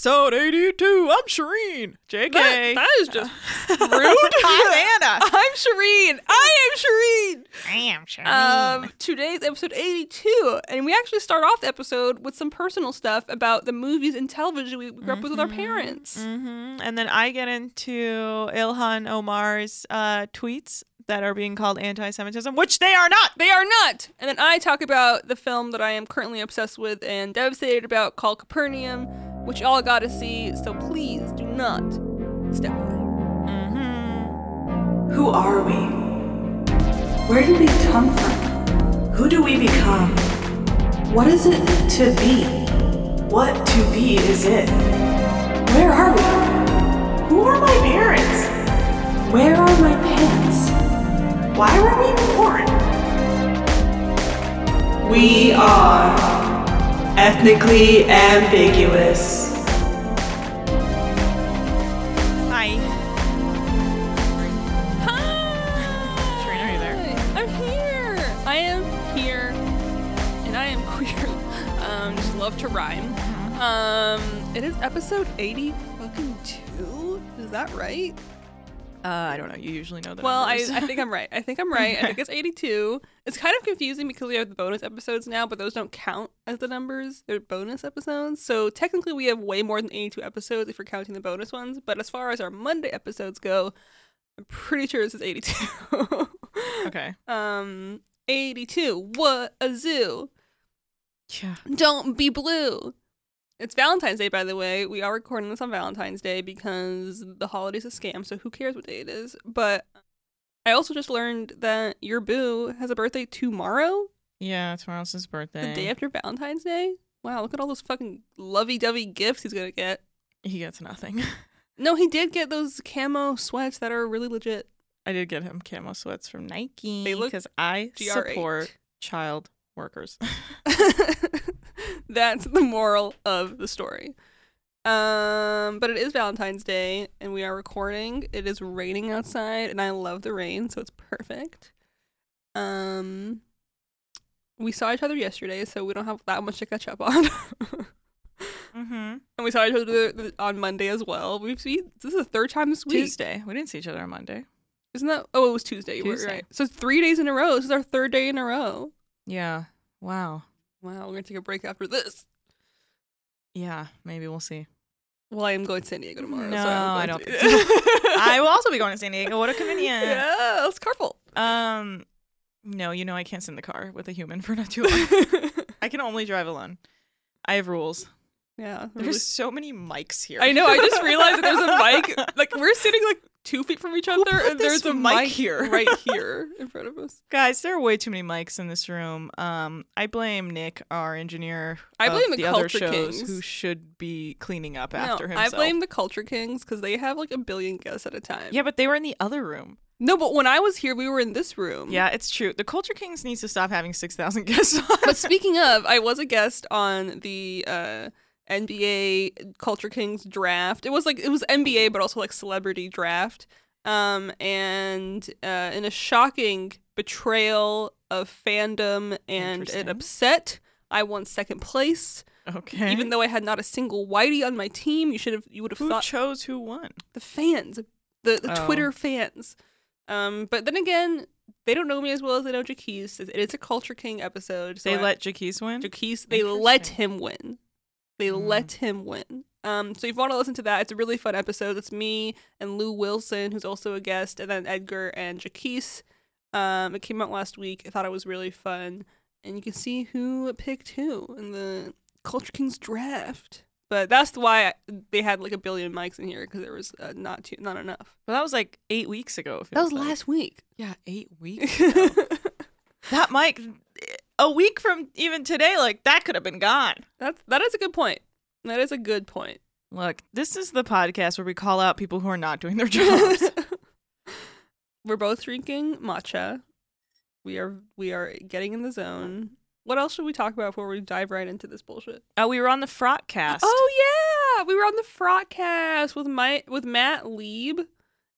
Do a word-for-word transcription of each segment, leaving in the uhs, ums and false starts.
episode eighty-two. I'm Shireen. J K. That, that is just rude. I'm Anna. I'm Shireen. I am Shireen. I am Shireen. Um, today's episode eighty-two, and we actually start off the episode with some personal stuff about the movies and television we grew up with with our parents. Mm-hmm. And then I get into Ilhan Omar's uh, tweets that are being called anti-Semitism, which they are not. They are not. And then I talk about the film that I am currently obsessed with and devastated about called Capernaum, which y'all gotta see, so please do not step away. Mm-hmm. Who are we? Where did we come from? Who do we become? What is it to be? What to be is it? Where are we? Who are my parents? Where are my pants? Why were we born? We are ethnically ambiguous. Hi. Hi! Shireen, are you there? I'm here! I am here, and I am queer. Um, just love to rhyme. Um, it is episode eighty fucking two? Is that right? Uh, I don't know. You usually know the Well, I, numbers. I think I'm right. I think I'm right. I think it's eighty-two. It's kind of confusing because we have the bonus episodes now, but those don't count as the numbers. They're bonus episodes. So technically we have way more than eighty-two episodes if you're counting the bonus ones. But as far as our Monday episodes go, I'm pretty sure this is eighty-two. Okay. Um, eighty-two. What a zoo. Yeah. Don't be blue. It's Valentine's Day, by the way. We are recording this on Valentine's Day because the holiday's a scam, so who cares what day it is? But I also just learned that your boo has a birthday tomorrow, Yeah, tomorrow's his birthday. the day after Valentine's Day. Wow, look at all those fucking lovey-dovey gifts he's gonna get. He gets nothing. No, he did get those camo sweats that are really legit. I did get him camo sweats from Nike They look because I G R eight. support child workers. That's the moral of the story. Um, but it is Valentine's Day, and we are recording. It is raining outside, and I love the rain, so it's perfect. Um, we saw each other yesterday, so we don't have that much to catch up on. Mm-hmm. And we saw each other on Monday as well. We've seen this is the third time this week. Tuesday. We didn't see each other on Monday. Isn't that? Oh, it was Tuesday. You were Tuesday. right. So three days in a row. This is our third day in a row. Yeah. Wow. Wow, we're gonna take a break after this. Yeah. Maybe we'll see. Well, I am going to San Diego tomorrow. No, so I'm I going don't to- think so. I will also be going to San Diego. What a convenience. Yeah, that's careful. Um, no, you know I can't sit in the car with a human for not too long. I can only drive alone. I have rules. Yeah. There's really- so many mics here. I know. I just realized that there's a mic. Like, we're sitting like two feet from each Who other, put and there's this a mic mic here? right here in front of us. Guys, there are way too many mics in this room. Um, I blame Nick, our engineer. I of blame the the other Culture shows Kings. who should be cleaning up No, after I himself. blame the Culture Kings because they have like a billion guests at a time. Yeah, but they were in the other room. No, but when I was here, we were in this room. Yeah, it's true. The Culture Kings needs to stop having six thousand guests on. But speaking of, I was a guest on the uh, N B A Culture Kings draft. It was like it was N B A, but also like celebrity draft. Um, and uh, in a shocking betrayal of fandom and an Interesting. upset, I won second place. Okay. Even though I had not a single whitey on my team, you should have you would have who thought chose who won? the fans, the the Oh. Twitter fans. Um, but then again, they don't know me as well as they know Jaquise. It is a Culture King episode. So They I- let Jaquise win? Jaquise, they let Interesting. him win. They Mm. let him win. Um, so if you want to listen to that, it's a really fun episode. It's me and Lou Wilson, who's also a guest, and then Edgar and Jaquise. Um, it came out last week. I thought it was really fun. And you can see who picked who in the Culture Kings draft. But that's why I, they had like a billion mics in here, because there was uh, not too, not enough. Well, that was like eight weeks ago. it That was feels like. last week. Yeah, eight weeks ago. That mic, a week from even today, like, that could have been gone. That's that is a good point. That is a good point. Look, this is the podcast where we call out people who are not doing their jobs. We're both drinking matcha. We are we are getting in the zone. What else should we talk about before we dive right into this bullshit? Oh, we were on the Frotcast. Oh yeah, we were on the Frotcast with my with Matt Lieb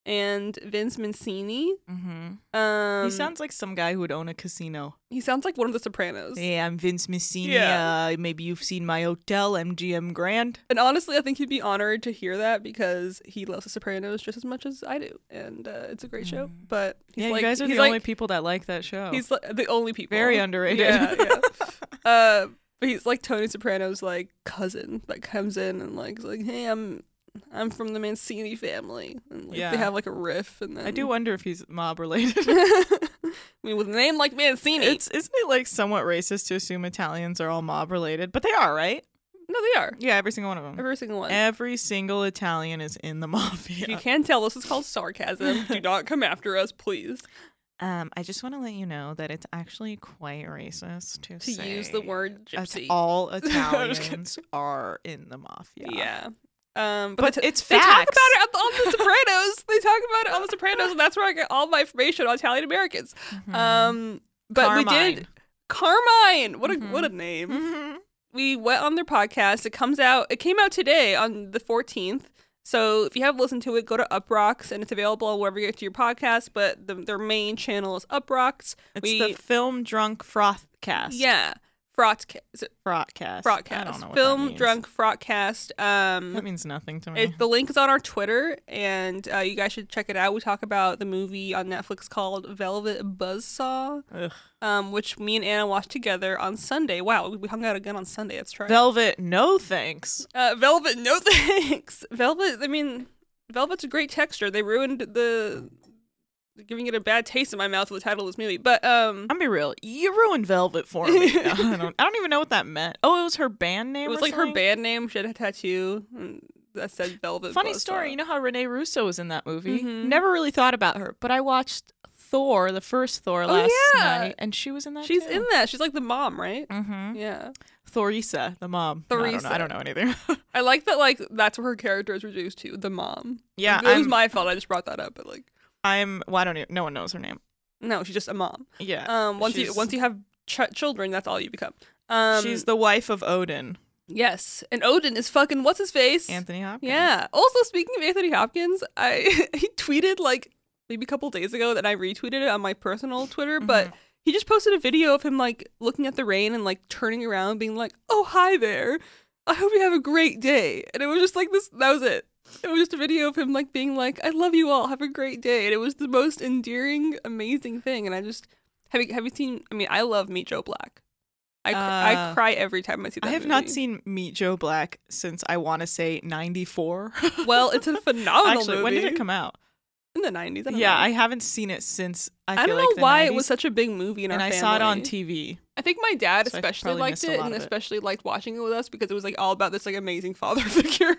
and Vince Mancini. Mm-hmm. Um, He sounds like some guy who would own a casino. he sounds like one of the Sopranos. Hey, I'm Vince Mancini. Yeah. Uh, maybe you've seen my hotel, M G M Grand. And honestly, I think he'd be honored to hear that because he loves The Sopranos just as much as I do, and uh, it's a great show. But he's yeah, like, you guys are he's the like, only people that like that show. He's like, the only people. Very underrated. Yeah, yeah. uh, but he's like Tony Soprano's like cousin that comes in and like is like, hey, I'm I'm from the Mancini family, and like, Yeah. they have like a riff, and then I do wonder if he's mob related. I mean, with a name like Mancini, It's isn't it like somewhat racist to assume Italians are all mob related? But they are, right? no, they are Yeah, every single one of them. every single one. Every single Italian is in the mafia. If you can't tell, this is called sarcasm. Do not come after us, please. Um, I just want to let you know that it's actually quite racist to, To say use the word that gypsy. all I'm just kidding. Italians are in the mafia. Yeah. Um, but, But they t- it's they talk facts. about it on, on The Sopranos. They talk about it on The Sopranos, and that's where I get all my information on Italian Americans. Mhm. Um, but we did Carmine. What a Mhm. what a name. Mhm. We went on their podcast. It comes out. It came out today on the fourteenth. So if you haven't listened to it, go to Uprocks, and it's available wherever you get to your podcast. But the, their main channel is Uprocks. It's we, the Film Drunk Frothcast. yeah, Frotcast. Is it Frotcast. Frotcast. I don't know what Film that means. Drunk Frotcast. Um, That means nothing to me. It, the link is on our Twitter, and uh, you guys should check it out. We talk about the movie on Netflix called Velvet Buzzsaw, Ugh. um, which me and Anna watched together on Sunday. Wow, we hung out again on Sunday. That's right. Velvet, no thanks. uh, Velvet, no thanks. Velvet, I mean, Velvet's a great texture. They ruined the... giving it a bad taste in my mouth with the title of this movie. But, um... I'm gonna be real. You ruined Velvet for me. I, don't, I don't even know what that meant. Oh, it was her band name it was or like her something? band name. She had a tattoo and that said Velvet Funny Buzzsaw. story. You know how Renee Russo was in that movie? Mhm. Never really thought about her, but I watched Thor, the first Thor, Oh, last yeah. night, and she was in that She's too. in that. She's like the mom, right? Mm-hmm. Yeah. Thorisa, the mom. No, I, don't know, Thorisa. I don't know anything. I like that, like, that's what her character is reduced to, the mom. Yeah, Like, it was I'm- my fault. I just brought that up, but, like, I'm. Well, I don't. Even, no one knows her name. no, she's just a mom. Yeah. Um, once you she's- once you have ch- children, that's all you become. Um, she's the wife of Odin, yes, and Odin is fucking what's his face? Anthony Hopkins. Yeah. Also, speaking of Anthony Hopkins, I he tweeted like maybe a couple days ago that I retweeted it on my personal Twitter, but Mhm. he just posted a video of him like looking at the rain and like turning around, being like, "Oh, hi there. I hope you have a great day." And it was just like this. That was it. It was just a video of him like being like, "I love you all. Have a great day." And it was the most endearing, amazing thing. And I just have you have you seen? I mean, I love Meet Joe Black. I cr- I Uh, cry every time I see that. I have not movie. seen Meet Joe Black since I want to say ninety-four. Well, it's a phenomenal Actually, movie. when did it come out? In the nineties. I don't Yeah, know. I haven't seen it since. I, I, feel don't like know the why it nineties, was such a big movie in and our I family. saw it on T V. I think my dad So I especially probably liked missed a it lot and of it. especially liked watching it with us because it was like all about this like amazing father figure.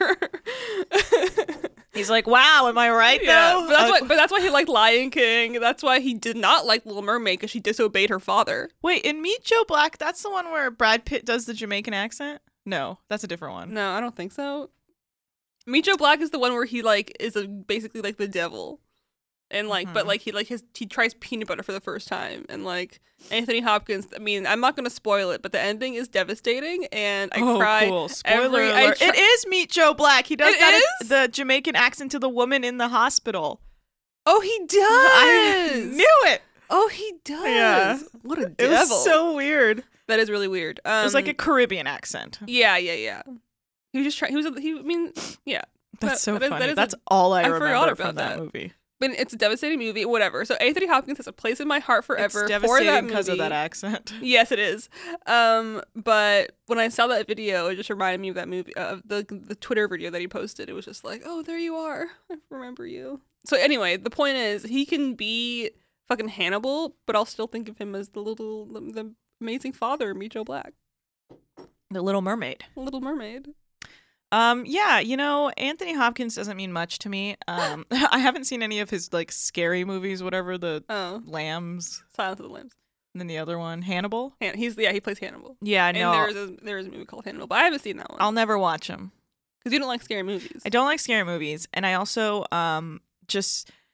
He's like, "Wow, am I right yeah, though?" but that's Uh, why. But that's why he liked Lion King. That's why he did not like Little Mermaid because she disobeyed her father. Wait, in Meet Joe Black, that's the one where Brad Pitt does the Jamaican accent? No, that's a different one. No, I don't think so. Meet Joe Black is the one where he like is a, basically like the devil. And like, but Mhm. like he like his he tries peanut butter for the first time, and like Anthony Hopkins. I mean, I'm not gonna spoil it, but the ending is devastating, and I oh, cry. cool. Spoiler every- I alert. try- It is Meet Joe Black. He does It that is? the Jamaican accent to the woman in the hospital. Oh, he does. I knew it. Oh, he does. Yeah. What a It devil. was so weird. that is really weird. Um, It was like a Caribbean accent. yeah, yeah, yeah. He was just trying. He was. He. I mean, yeah. That's That- so that is- funny. that is a- That's all I, I forgot remember about from that, that. movie. But it's a devastating movie. Whatever. So Anthony Hopkins has a place in my heart forever. It's for devastating that because of movie. that accent. Yes, it is. Um, but when I saw that video, it just reminded me of that movie, of the the Twitter video that he posted. It was just like, oh, there you are. I remember you. So anyway, the point is, he can be fucking Hannibal, but I'll still think of him as the little, the, the amazing father, Meet Joe Black, The Little Mermaid. Little Mermaid. Um, yeah, you know, Anthony Hopkins doesn't mean much to me. Um, I haven't seen any of his like scary movies, whatever, the Oh, Lambs, Silence of the Lambs. and then the other one, Hannibal. Han- he's yeah, he plays Hannibal. Yeah, I know. And there's a there's a movie called Hannibal, but I haven't seen that one I'll never watch him. because you don't like scary movies. I don't like scary movies, and I also um just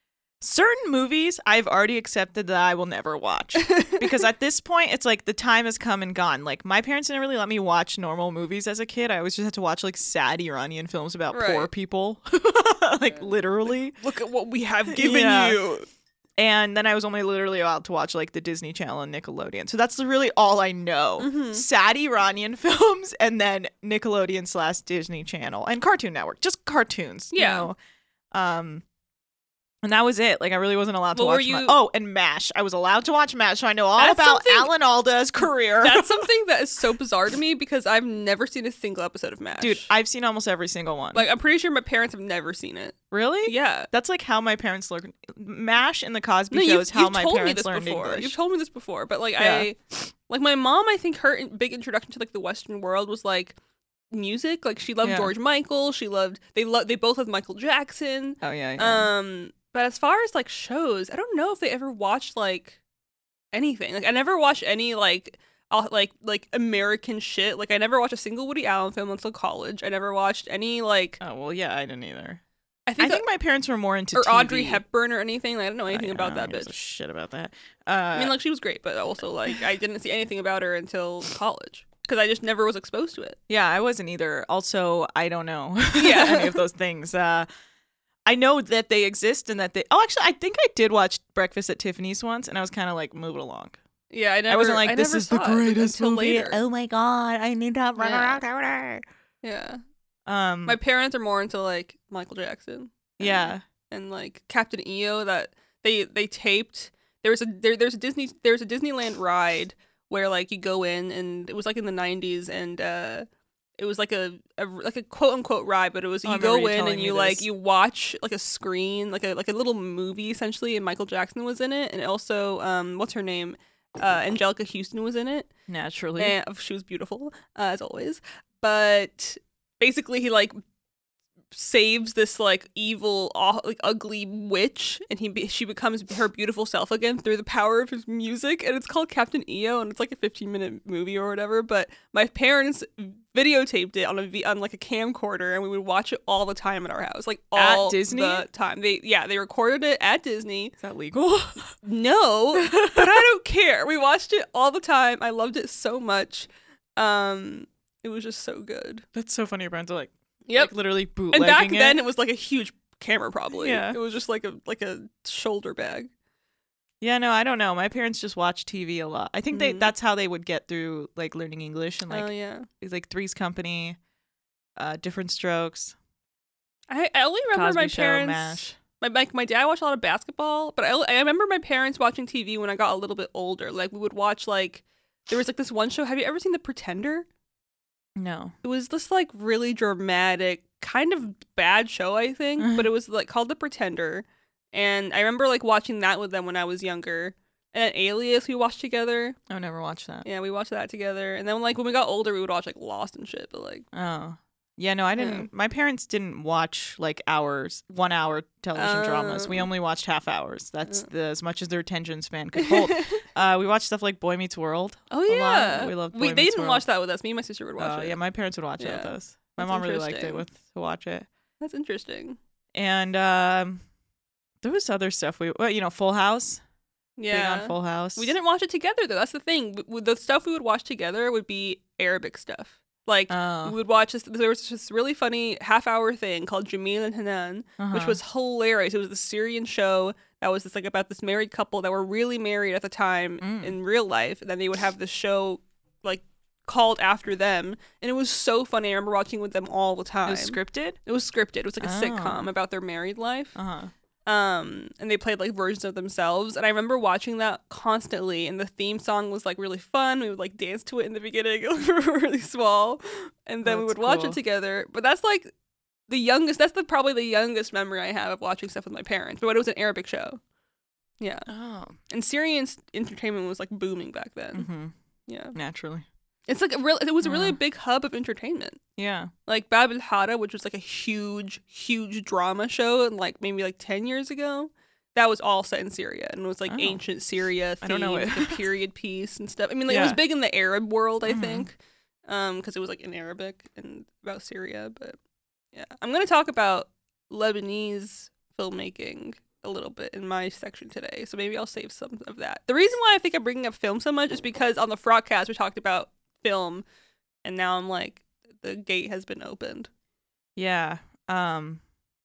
Certain movies I've already accepted that I will never watch because at this point it's like the time has come and gone. Like my parents didn't really let me watch normal movies as a kid. I always just had to watch like sad Iranian films about Right. poor people, like literally. Look at what we have given Yeah. you. And then I was only literally allowed to watch like the Disney Channel and Nickelodeon. So that's really all I know. Mm-hmm. Sad Iranian films and then Nickelodeon slash Disney Channel and Cartoon Network. Just cartoons. you Yeah. know? Um, and that was it. Like I really wasn't allowed to Well, were watch. my- you- oh, and MASH. I was allowed to watch MASH. So I know all That's about something- Alan Alda's career. That's something that is so bizarre to me because I've never seen a single episode of MASH. Dude, I've seen almost every single one. like I'm pretty sure my parents have never seen it. really? Yeah. That's like how my parents learned. MASH and the Cosby No, Show you've, is how you've my told me parents this learned before. English. You've told me this before, but like Yeah. I, like my mom, I think her in- big introduction to like the Western world was like music. Like she loved Yeah. George Michael. She loved they loved they both loved Michael Jackson. oh yeah. yeah. Um, but as far as like shows, I don't know if they ever watched like anything. Like I never watched any like uh, like like American shit. Like I never watched a single Woody Allen film until college. I never watched any like oh well, yeah. I didn't either. I I think, think my parents were more into or T V. Audrey Hepburn or anything. Like, I don't know anything I- about I that don't give a bitch. shit about that. Uh, I mean, like she was great, but also like I didn't see anything about her until college because I just never was exposed to it. yeah, I wasn't either. Also, I don't know Yeah. any of those things. Uh, I know that they exist and that they. Oh, actually, I think I did watch Breakfast at Tiffany's once, and I was kind of like moving along. Yeah, I never. I wasn't like, I this never is the saw it greatest until movie. later. Oh my god, I need to run Yeah. around town. Yeah, Um, my parents are more into like Michael Jackson. yeah. and like Captain E O that they they taped. There was a there, there's a Disney there's a Disneyland ride where like you go in and it was like in the nineties and uh it was like a, a like a quote unquote ride, but it was Oh, I you go remember you in telling and me you like this. you watch like a screen like a like a little movie essentially, and Michael Jackson was in it, and also um what's her name uh Angelica Houston was in it. Naturally. And she was beautiful, uh, as always. But basically, he like saves this like evil, aw- like ugly witch, and he be- she becomes her beautiful self again through the power of his music. And it's called Captain E O, and it's like a fifteen minute movie or whatever. But my parents videotaped it on a v- on like a camcorder, and we would watch it all the time at our house, like At all Disney? the time. They yeah, they recorded it at Disney. Is that legal? No, but I don't care. We watched it all the time. I loved it so much. Um, it was just so good. That's so funny. Your parents are like, Yep. like literally bootlegging And back it. then, it was like a huge camera. Probably. Yeah. It was just like a like a shoulder bag. Yeah, no, I don't know. My parents just watch T V a lot. I think they Mhm. that's how they would get through like learning English and like Oh yeah. like Three's Company, uh, Different Strokes, I, I only remember Cosby my Show, parents. MASH. My, my my dad watched a lot of basketball, but I I remember my parents watching T V when I got a little bit older. Like we would watch like there was like this one show. Have you ever seen The Pretender? No. It was this like really dramatic, kind of bad show, I think, but it was like called The Pretender. And I remember like watching that with them when I was younger. And then Alias we watched together. I've never watched that. Yeah, we watched that together. And then like when we got older, we would watch like Lost and shit. But like, Oh. Yeah, no, I didn't. Yeah. My parents didn't watch like hours, one hour television dramas. We Oh. only watched half hours. That's the, as much as their attention span could hold. uh, we watched stuff like Boy Meets World. oh a lot. yeah, We loved We Boy they Meets didn't World. watch that with us. Me and my sister would watch Oh it. yeah, my parents would watch it with Yeah. us. My That's mom really liked it interesting. with to watch it. That's interesting. And um, there was other stuff we, well, you know, Full House. Big Yeah, on Full House. we didn't watch it together though. That's the thing. W- w- The stuff we would watch together would be Arabic stuff. Like Oh. we would watch this. There was this really funny half-hour thing called Jamil and Hanan, which Uh-huh. was hilarious. It was the Syrian show that was just like about this married couple that were really married at the time Mm. in real life, and then they would have this show like called after them, and it was so funny. I remember watching with them all the time. It was scripted. It was scripted. It was like a Oh. sitcom about their married life. Uh huh. Um, and they played like versions of themselves, and I remember watching that constantly. And the theme song was like really fun. We would like dance to it in the beginning. We were really small, and then we That's would watch cool. it together. But that's like the youngest. That's the probably the youngest memory I have of watching stuff with my parents. But it was an Arabic show. Yeah, Oh. and Syrian s- entertainment was like booming back then. Mm-hmm. Yeah, Naturally. it's like a real. It was a really Yeah. big hub of entertainment. Yeah. Like Bab el Hara, which was like a huge, huge drama show, and like maybe like ten years ago, that was all set in Syria, and it was like Oh. ancient Syria I don't know themed, it. like a period piece and stuff. I mean, like it was Yeah. big in the Arab world, I Mhm. think, um, because it was like in Arabic and about Syria. But yeah, I'm gonna talk about Lebanese filmmaking a little bit in my section today, so maybe I'll save some of that. The reason why I think I'm bringing up film so much is because on the Frogcast we talked about film, and now I'm like, the gate has been opened. Yeah. Um.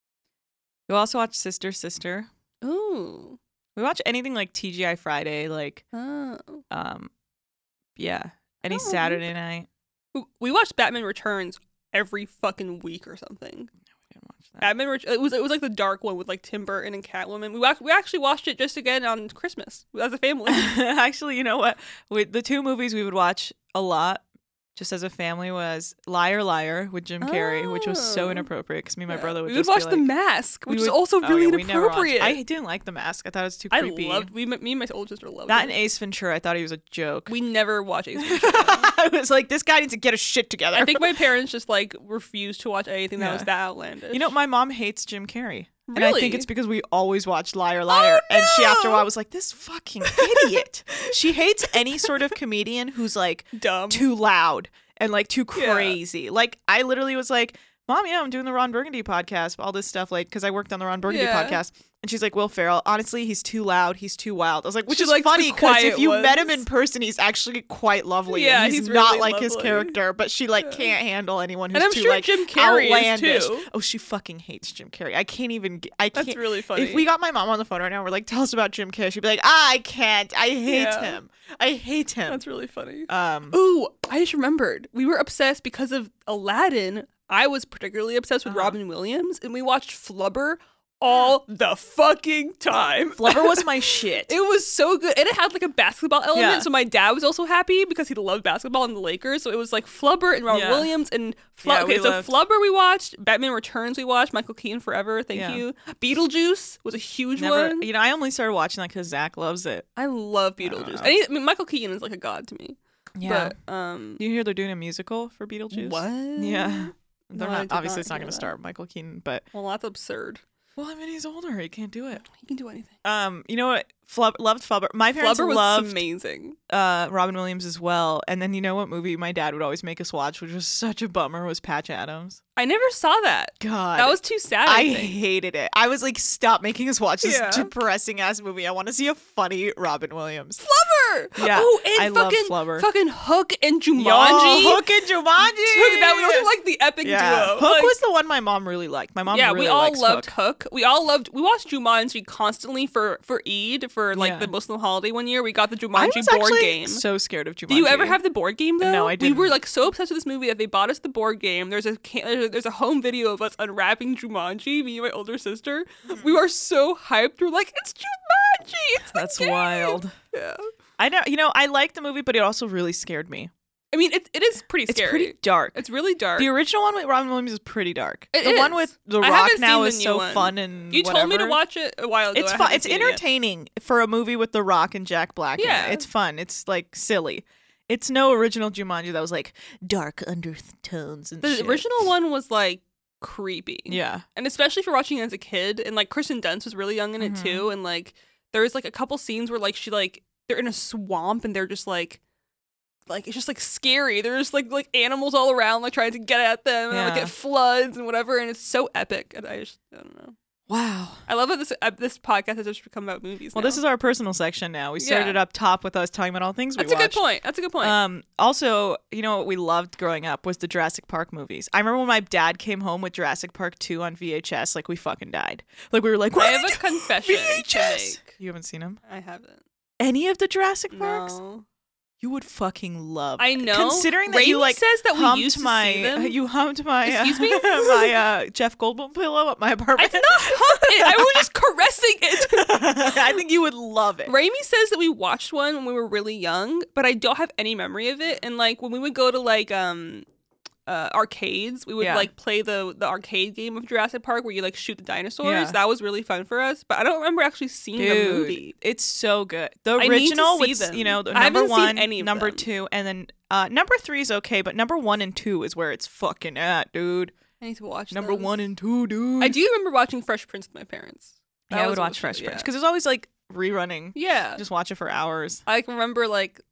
We also watch Sister Sister. Ooh. We watch anything like T G I Friday, like Oh. um, yeah, any Oh, Saturday night. We- We watched Batman Returns every fucking week or something. We didn't watch that. Batman Ret- it was it was like the dark one with like Tim Burton and Catwoman. We wa- we actually watched it just again on Christmas as a family. Actually, you know what? We, the two movies we would watch a lot, just as a family, was Liar Liar with Jim Carrey, which was so Oh. inappropriate because me and my Yeah. brother would we just would watch be The like, Mask, we which is would- also oh, really yeah, we never watched- inappropriate. I didn't like The Mask. I thought it was too I creepy. loved we me and my older sister loved that it. and Ace Ventura. I thought he was a joke. We never watch Ace Ventura. I was like, this guy needs to get his shit together. I think my parents just like refused to watch anything that Yeah. was that outlandish. You know, my mom hates Jim Carrey. And I think Really? it's because we always watched Liar Liar. Oh, And she, after a no! while, was like, this fucking idiot. She hates any sort of comedian who's like dumb. too loud and like too Yeah. crazy. Like, I literally was like, Mom, yeah, I'm doing the Ron Burgundy podcast, all this stuff, like, because I worked on the Ron Burgundy Yeah. podcast. And she's like, Will Ferrell, honestly, he's too loud. He's too wild. I was like, which She is likes the funny because if quiet you met him ones. in person, he's actually quite lovely. Yeah, and he's, he's not really like his lovely. character, but she like Yeah. can't handle anyone who's And I'm too sure like Jim Carrey is, outlandish. too. Oh, she fucking hates Jim Carrey. I can't even. g- I can't. That's really funny. If we got my mom on the phone right now, we're like, tell us about Jim Carrey. She'd be like, ah, I can't. I hate Yeah. him. I hate him. That's really funny. um. Ooh, I just remembered. We were obsessed because of Aladdin. I was particularly obsessed with Uh-huh. Robin Williams, and we watched Flubber all the fucking time. Flubber was my shit. It was so good. And it had like a basketball element. Yeah. So my dad was also happy because he loved basketball and the Lakers. So it was like Flubber and Robin Yeah. Williams and Flu- Yeah, okay, we so loved- Flubber we watched, Batman Returns we watched, Michael Keaton Forever, thank Yeah. you. Beetlejuice was a huge Never. one. You know, I only started watching that because Zach loves it. I love don't Beetlejuice. know. I, mean, I mean, Michael Keaton is like a god to me. Yeah. But um you hear they're doing a musical for Beetlejuice? what? Yeah. They're No, I not. did Obviously, not it's not hear going to that. star Michael Keaton, but Well, that's absurd. well, I mean, he's older. He can't do it. He can do anything. Um, you know what? Flub loved Flubber. My parents Flubber was loved amazing. uh Robin Williams as well. And then you know what movie my dad would always make us watch, which was such a bummer, was Patch Adams. I never saw that. God, That was too sad. I, I think. hated it. I was like, stop making us watch this Yeah. depressing ass movie. I want to see a funny Robin Williams. Flubber. Yeah, Oh, and I love fucking Flubber. fucking Hook and Jumanji. Yo, Hook and Jumanji. Dude, that those are like the epic yeah. duo. Hook Like, was the one my mom really liked. My mom yeah, really we all likes loved Hook. Hook. We all loved. We watched Jumanji constantly for for Eid for like Yeah. the Muslim holiday one year. We got the I Jumanji was board actually game. so scared of Jumanji. Do you ever have the board game though? No, I We were didn't. like so obsessed with this movie that they bought us the board game. There's a ca- there's a- there's a home video of us unwrapping Jumanji. Me and my older sister. We were so hyped. We're like, it's Jumanji. It's the That's game." wild. Yeah. I know. You know, I liked the movie, but it also really scared me. I mean, it it is pretty It's scary. pretty dark. It's really dark. The original one with Robin Williams is pretty dark. It the one is. with The I Rock haven't now seen is the new so one. fun and You told me to whatever. watch it a while ago. It's I fun. haven't It's seen it yet. entertaining for a movie with The Rock and Jack Black. in it. Yeah. It's fun. It's like silly. It's no original Jumanji that was like dark undertones and The shit. original one was like creepy. Yeah. And especially for watching it as a kid, and like Kristen Dunst was really young in it Mhm. too, and like there's like a couple scenes where like she like they're in a swamp and they're just like like it's just like scary. There's like like animals all around like trying to get at them, and like Yeah. it floods and whatever, and it's so epic. And I just I don't know. Wow. I love that this uh, this podcast has just become about movies. Well, now. this is our personal section now. We started Yeah. up top with us talking about all things we That's a watched. good point. That's a good point. Um, also, you know what we loved growing up was the Jurassic Park movies. I remember when my dad came home with Jurassic Park two on V H S, like we fucking died. Like we were like, what I are have you a doing? confession V H to S. make. You haven't seen them? I haven't. Any of the Jurassic Parks? No. You would fucking love. I know. Considering that Raimi you like says that we humped used to my, see them. you humped my, Excuse me? my uh, Jeff Goldblum pillow at my I apartment. did not hump it. I was just caressing it. I think you would love it. Raimi says that we watched one when we were really young, but I don't have any memory of it. And like when we would go to like um uh, arcades, we would Yeah. like play the the arcade game of Jurassic Park where you like shoot the dinosaurs. Yeah. That was really fun for us. But I don't remember actually seeing the Dude, movie. it's so good. The I need to original see with them. you know the I number haven't seen one, any of number them. two, and then uh, number three is okay, but number one and two is where it's fucking at, dude. I need to watch Number those. one and two, dude. I do remember watching Fresh Prince with my parents. That Yeah, I was would what watch was- Fresh yeah. Prince because it's always like rerunning. Yeah. Just watch it for hours. I can remember like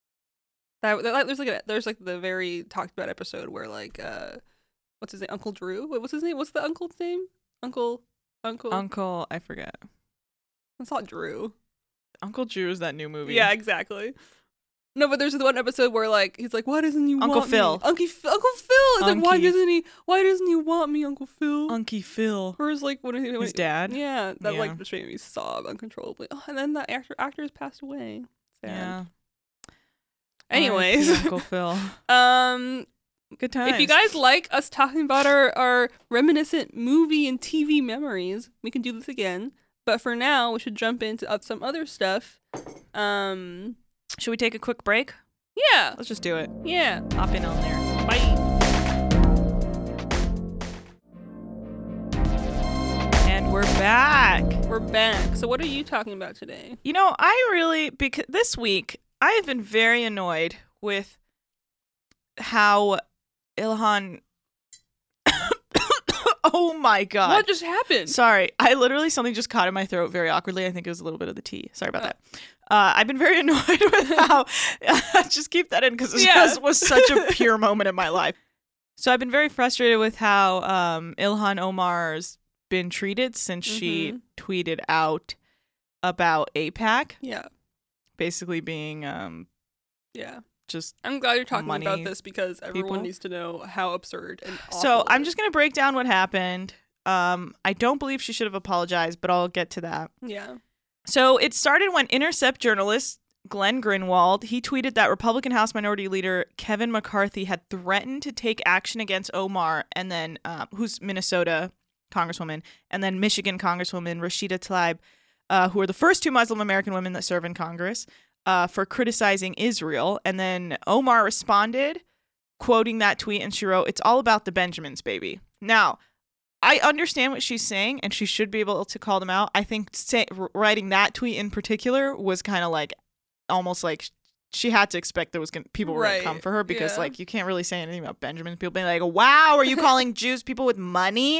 that, that there's like a, there's like the very talked about episode where like uh what's his name, Uncle Drew, what, what's his name, what's the uncle's name, Uncle Uncle Uncle, I forget. It's not Drew. Uncle Drew is that new movie. Yeah, exactly. No, but there's the one episode where like he's like, "Why doesn't he Uncle want Phil. me?" Uncle Phil. Uncle Phil. It's like, "Why Unky. doesn't he? Why doesn't he want me, Uncle Phil?" Unky Phil. Or is like when he, when His he- dad? Yeah, that Yeah. like just made me sob uncontrollably. Oh, and then that actor actor has passed away. Sad. Yeah. Anyways, R I P Uncle Phil. um, Good times. if you guys like us talking about our our reminiscent movie and T V memories, we can do this again. But for now, we should jump into uh, some other stuff. Um, Should we take a quick break? yeah, Let's just do it. yeah. Hop in on there. Bye. And we're back. We're back. So what are you talking about today? You know, I really, because this week, I have been very annoyed with how Ilhan. Oh my God. What just happened? Sorry. I literally, something just caught in my throat very awkwardly. I think it was a little bit of the tea. Sorry about Oh. that. Uh, I've been very annoyed with how. Just keep that in because this Yeah. was, was such a pure moment in my life. So I've been very frustrated with how um, Ilhan Omar's been treated since she Mhm. tweeted out about AIPAC, Yeah, basically being um, yeah. just. I'm glad you're talking Money about this because everyone people. needs to know how absurd and awful So it I'm is. just going to break down what happened. Um, I don't believe she should have apologized, but I'll get to that. Yeah. So it started when Intercept journalist Glenn Greenwald, he tweeted that Republican House Minority Leader Kevin McCarthy had threatened to take action against Omar, and then um, who's Minnesota Congresswoman, and then Michigan Congresswoman Rashida Tlaib, uh, who are the first two Muslim American women that serve in Congress, uh, for criticizing Israel. And then Omar responded, quoting that tweet, and she wrote, "It's all about the Benjamins, baby." Now, I understand what she's saying, and she should be able to call them out. I think say, writing that tweet in particular was kind of like almost like she had to expect there was gonna, people were Right, gonna come for her because yeah. like you can't really say anything about Benjamins. People being like, "Wow, are you calling Jews people with money?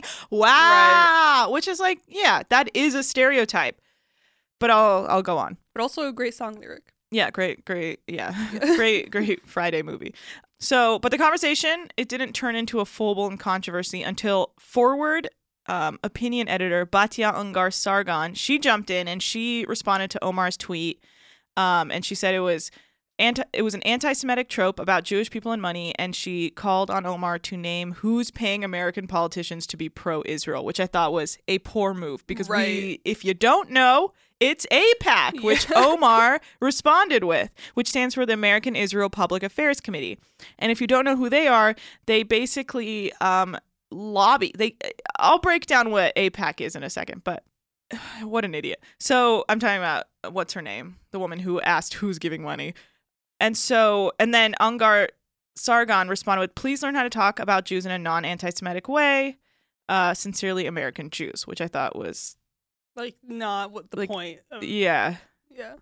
Wow," which is like, yeah, that is a stereotype. But I'll I'll go on. But also a great song lyric. Yeah, great, great, yeah, great, great Friday movie. So, but the conversation, it didn't turn into a full-blown controversy until Forward um, opinion editor Batia Ungar Sargon, she jumped in and she responded to Omar's tweet, um, and she said it was anti, it was an anti-Semitic trope about Jewish people and money, and she called on Omar to name who's paying American politicians to be pro-Israel, which I thought was a poor move because we, Right. if you don't know, it's AIPAC, which Yeah. Omar responded with, which stands for the American Israel Public Affairs Committee. And if you don't know who they are, they basically um, lobby. They, I'll break down what AIPAC is in a second, but what an idiot. So I'm talking about, what's her name? The woman who asked who's giving money. And so, and then Ungar Sargon responded with, "Please learn how to talk about Jews in a non-anti-Semitic way. Uh, sincerely, American Jews," which I thought was, Like, not what the Like, point of. yeah. Yeah.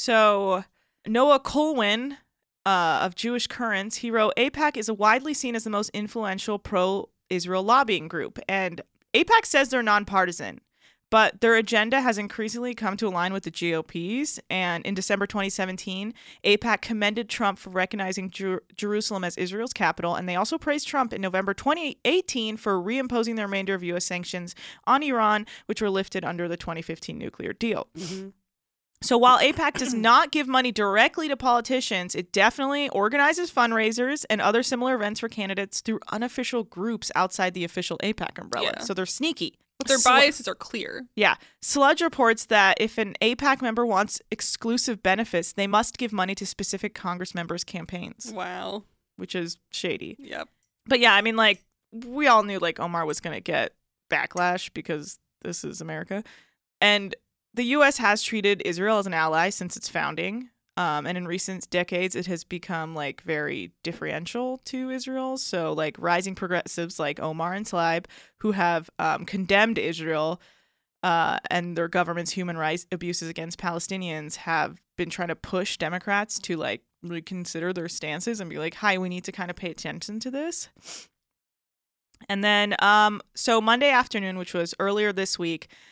So Noah Colwyn uh, of Jewish Currents, he wrote, "AIPAC is widely seen as the most influential pro-Israel lobbying group, and AIPAC says they're nonpartisan, but their agenda has increasingly come to align with the G O P's, and in December twenty seventeen, AIPAC commended Trump for recognizing Jer- Jerusalem as Israel's capital, and they also praised Trump in November twenty eighteen for reimposing the remainder of U S sanctions on Iran, which were lifted under the twenty fifteen nuclear deal." Mm-hmm. So while AIPAC does not give money directly to politicians, it definitely organizes fundraisers and other similar events for candidates through unofficial groups outside the official AIPAC umbrella. Yeah. So they're sneaky. But their Slu- biases are clear. Yeah. Sludge reports that if an AIPAC member wants exclusive benefits, they must give money to specific Congress members' campaigns, Wow. which is shady. Yep. But yeah, I mean, like, we all knew, like, Omar was going to get backlash because this is America. And the U S has treated Israel as an ally since its founding. Um, and in recent decades, it has become, like, very differential to Israel. So, like, rising progressives like Omar and Tlaib, who have um, condemned Israel uh, and their government's human rights abuses against Palestinians, have been trying to push Democrats to, like, reconsider their stances and be like, hi, we need to kind of pay attention to this. And then, um, so Monday afternoon, which was earlier this week,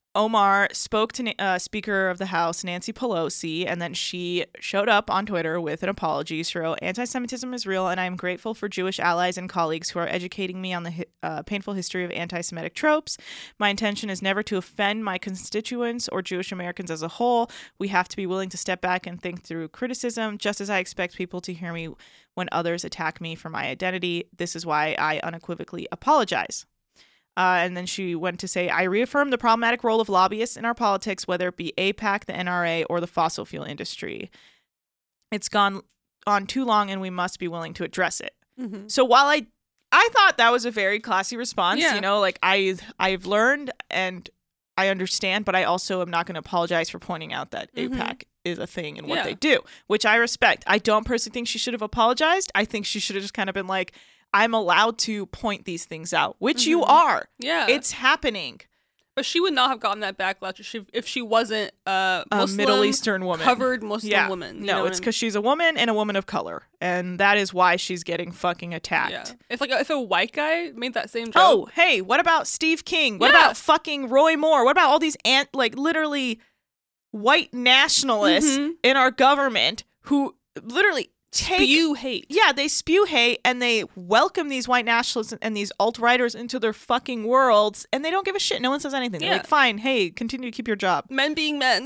Omar spoke to uh, Speaker of the House Nancy Pelosi, and then she showed up on Twitter with an apology. She wrote, "Anti-Semitism is real, and I am grateful for Jewish allies and colleagues who are educating me on the uh, painful history of anti-Semitic tropes. My intention is never to offend my constituents or Jewish Americans as a whole. We have to be willing to step back and think through criticism, just as I expect people to hear me when others attack me for my identity. This is why I unequivocally apologize." Uh, and then she went to say, "I reaffirm the problematic role of lobbyists in our politics, whether it be AIPAC, the N R A, or the fossil fuel industry. It's gone on too long, and we must be willing to address it." Mm-hmm. So while I, I thought that was a very classy response, Yeah. you know, like I, I've learned and I understand, but I also am not going to apologize for pointing out that Mhm. AIPAC is a thing and what Yeah. they do, which I respect. I don't personally think she should have apologized. I think she should have just kind of been like, I'm allowed to point these things out, which you Mhm. are. Yeah. It's happening. But she would not have gotten that backlash if she, if she wasn't uh, A Muslim, Middle Eastern woman. covered Muslim yeah. woman. You No, know what it's I mean? because she's a woman and a woman of color. And that is why she's getting fucking attacked. Yeah. If like if a white guy made that same joke. Oh, hey, what about Steve King? What Yeah. about fucking Roy Moore? What about all these ant like literally white nationalists Mhm. in our government who literally take spew hate. Yeah, they spew hate and they welcome these white nationalists and these alt-righters into their fucking worlds and they don't give a shit. No one says anything. They're Yeah. like, fine, hey, continue to keep your job. Men being men.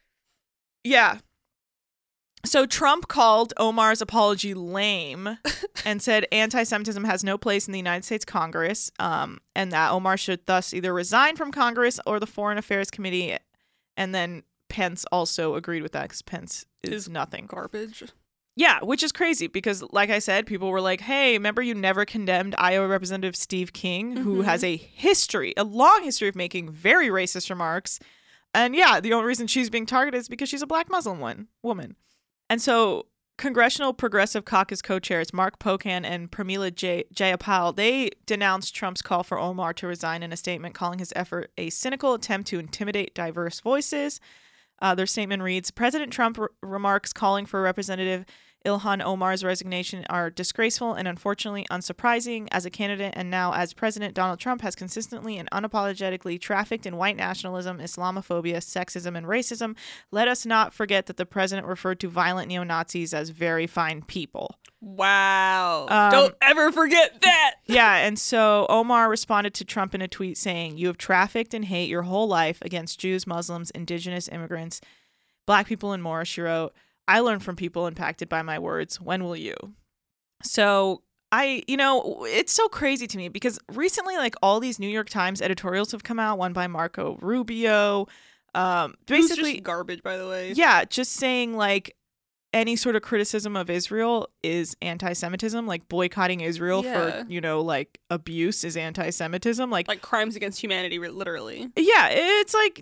Yeah. So Trump called Omar's apology lame and said anti-Semitism has no place in the United States Congress, um, and that Omar should thus either resign from Congress or the Foreign Affairs Committee. And then Pence also agreed with that because Pence is, Is nothing. Garbage. Yeah, which is crazy because, like I said, people were like, hey, remember you never condemned Iowa Representative Steve King, who Mhm. has a history, a long history of making very racist remarks. And yeah, the only reason she's being targeted is because she's a black Muslim one, woman. And so Congressional Progressive Caucus co-chairs Mark Pocan and Pramila J- Jayapal, they denounced Trump's call for Omar to resign in a statement calling his effort a cynical attempt to intimidate diverse voices. Uh, their statement reads, President Trump r- remarks calling for Representative Ilhan Omar's resignation are disgraceful and unfortunately unsurprising. As a candidate and now as president, Donald Trump has consistently and unapologetically trafficked in white nationalism, Islamophobia, sexism, and racism. Let us not forget that the president referred to violent neo-Nazis as very fine people. Wow. Um, Don't ever forget that. Yeah, and so Omar responded to Trump in a tweet saying, you have trafficked in hate your whole life against Jews, Muslims, indigenous immigrants, black people, and more. She wrote, I learn from people impacted by my words. When will you? So I, you know, it's so crazy to me because recently, like all these New York Times editorials have come out, one by Marco Rubio, um, Who's basically just garbage, by the way. yeah, just saying like any sort of criticism of Israel is anti-Semitism, like boycotting Israel Yeah. for, you know, like abuse is anti-Semitism. Like, Like crimes against humanity, ri- literally. yeah, it's like,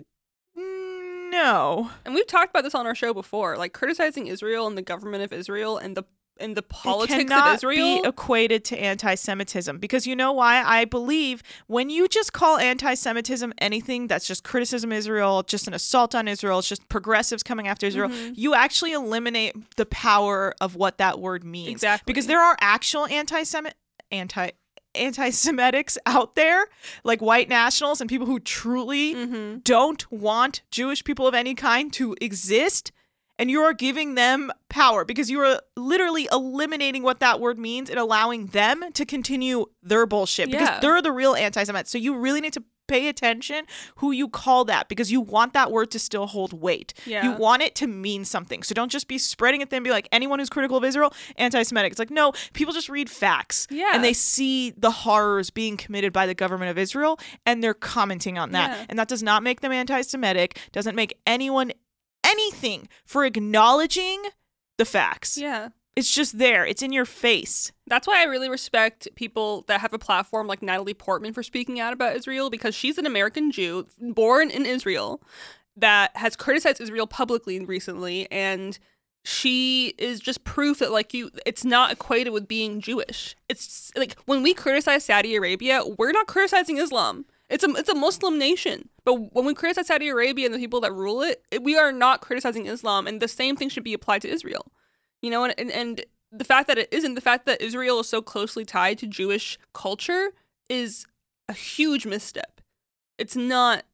mm, no. And we've talked about this on our show before. Like criticizing Israel and the government of Israel and the and the politics it cannot of Israel. be equated to anti-Semitism because you know why? I believe when you just call anti-Semitism anything that's just criticism of Israel, just an assault on Israel, it's just progressives coming after Israel, Mhm. you actually eliminate the power of what that word means. Exactly. Because there are actual anti-Semit anti anti-Semitics out there, like white nationals and people who truly Mhm. don't want Jewish people of any kind to exist. And you are giving them power because you are literally eliminating what that word means and allowing them to continue their bullshit because Yeah. they're the real anti-Semites. So you really need to pay attention who you call that because you want that word to still hold weight. Yeah. You want it to mean something. So don't just be spreading it then be like anyone who's critical of Israel, anti-Semitic. It's like, no, people just read facts. Yeah. And they see the horrors being committed by the government of Israel and they're commenting on that. Yeah. And that does not make them anti-Semitic, doesn't make anyone anything for acknowledging the facts. Yeah. It's just there. It's in your face. That's why I really respect people that have a platform like Natalie Portman for speaking out about Israel because she's an American Jew born in Israel that has criticized Israel publicly recently, and she is just proof that like you it's not equated with being Jewish. It's like when we criticize Saudi Arabia, we're not criticizing Islam. It's a it's a Muslim nation. But when we criticize Saudi Arabia and the people that rule it, it we are not criticizing Islam, and the same thing should be applied to Israel. You know, and, and and the fact that it isn't, the fact that Israel is so closely tied to Jewish culture is a huge misstep. It's not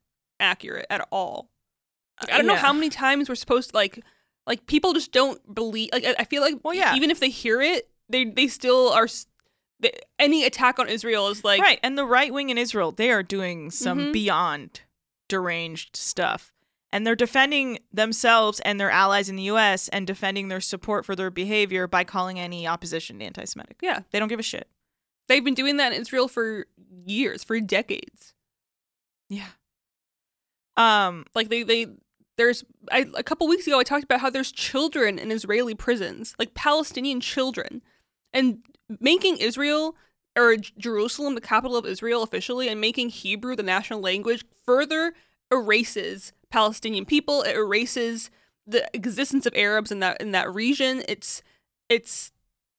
accurate at all. Like, I don't know Yeah. how many times we're supposed to, like, like people just don't believe, like, I I feel like Well, yeah. even if they hear it, they, they still are, s- they, any attack on Israel is like, right. And the right wing in Israel, they are doing some Mhm. beyond deranged stuff. And they're defending themselves and their allies in the U S and defending their support for their behavior by calling any opposition anti-Semitic. yeah, They don't give a shit. they've been doing that in Israel for years, for decades. Yeah. Um. Like they, they there's I, a couple weeks ago I talked about how there's children in Israeli prisons, like Palestinian children, and making Israel or J- Jerusalem the capital of Israel officially and making Hebrew the national language further erases Palestinian people. It erases the existence of Arabs in that in that region. It's it's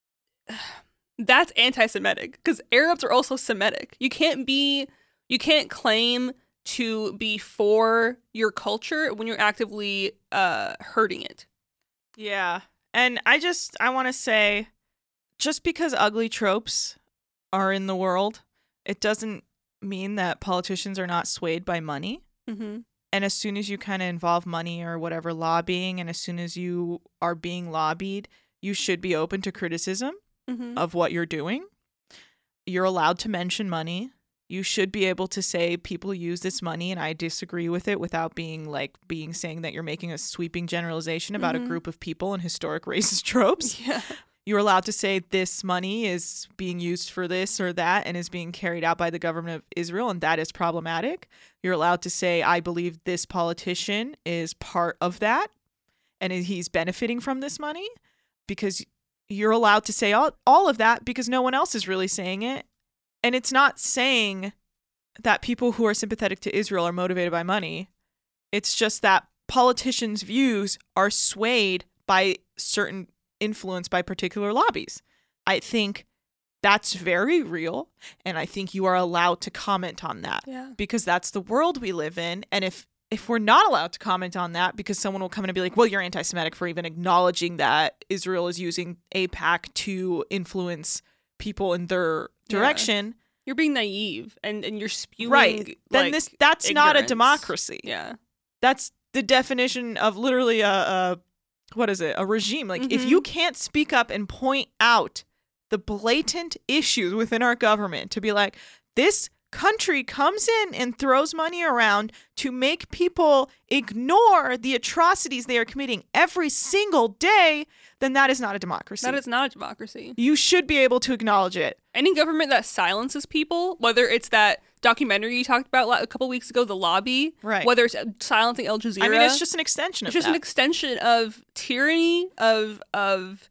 that's anti-Semitic because Arabs are also Semitic. You can't be you can't claim to be for your culture when you're actively uh, hurting it. Yeah. And I just, I want to say, just because ugly tropes are in the world, it doesn't mean that politicians are not swayed by money. Mm-hmm. And as soon as you kind of involve money or whatever lobbying, and as soon as you are being lobbied, you should be open to criticism Mm-hmm. of what you're doing. You're allowed to mention money. You should be able to say people use this money and I disagree with it without being like being saying that you're making a sweeping generalization about Mhm. a group of people and historic racist tropes. Yeah. You're allowed to say this money is being used for this or that and is being carried out by the government of Israel and that is problematic. You're allowed to say I believe this politician is part of that and he's benefiting from this money, because you're allowed to say all, all of that because no one else is really saying it. And it's not saying that people who are sympathetic to Israel are motivated by money. It's just that politicians' views are swayed by certain influence by particular lobbies. I think that's very real. And I think you are allowed to comment on that Yeah. because that's the world we live in. And if if we're not allowed to comment on that because someone will come in and be like, well, you're anti-Semitic for even acknowledging that Israel is using AIPAC to influence people in their Yeah. direction. You're being naive and, and you're spewing Right. Then like, this that's not a ignorance. democracy. Yeah. That's the definition of literally a, a what is it? A regime. Like if Mhm. you can't speak up and point out the blatant issues within our government to be like, this country comes in and throws money around to make people ignore the atrocities they are committing every single day, then that is not a democracy. That is not a democracy. You should be able to acknowledge it. Any government that silences people, whether it's that documentary you talked about a couple weeks ago, The Lobby, Right. whether it's silencing Al Jazeera. I mean, it's just an extension It's of just that. an extension of tyranny, of of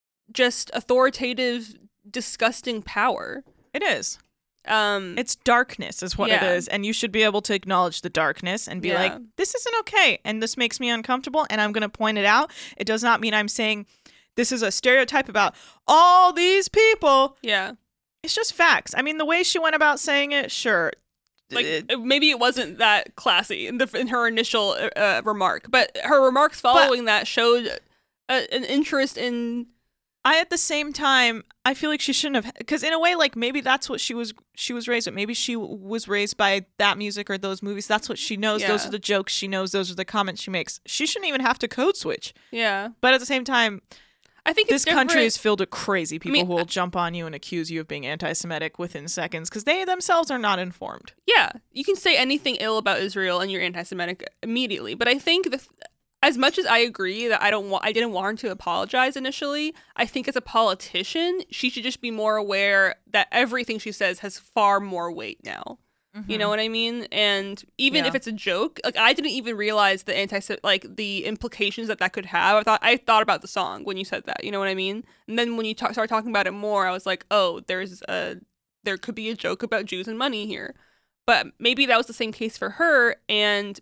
just authoritative, disgusting power. It is. Um, It's darkness is what Yeah. it is. And you should be able to acknowledge the darkness and be Yeah. like, this isn't okay. And this makes me uncomfortable. And I'm going to point it out. It does not mean I'm saying this is a stereotype about all these people. yeah, It's just facts. I mean, the way she went about saying it, sure. like It- uh, maybe it wasn't that classy in, the, in her initial uh, remark, but her remarks following that showed a, an interest in. I at the same time I feel like she shouldn't have, because in a way, like maybe that's what she was she was raised with. Maybe she w- was raised by that music or those movies. That's what she knows. Those Yeah. are the jokes she knows. Those are the comments she makes. She shouldn't even have to code switch. Yeah, But at the same time, I think this it's country different- is filled with crazy people mean, who will jump on you and accuse you of being anti-Semitic within seconds because they themselves are not informed. Yeah, you can say anything ill about Israel and you're anti-Semitic immediately. But I think the, as much as I agree that I don't want, I didn't want her to apologize initially. I think as a politician, she should just be more aware that everything she says has far more weight now. You know what I mean? And even Yeah. if it's a joke, like I didn't even realize the anti like the implications that that could have. I thought I thought about the song when you said that. You know what I mean? And then when you talk, start talking about it more, I was like, oh, there's a there could be a joke about Jews and money here. But maybe that was the same case for her. And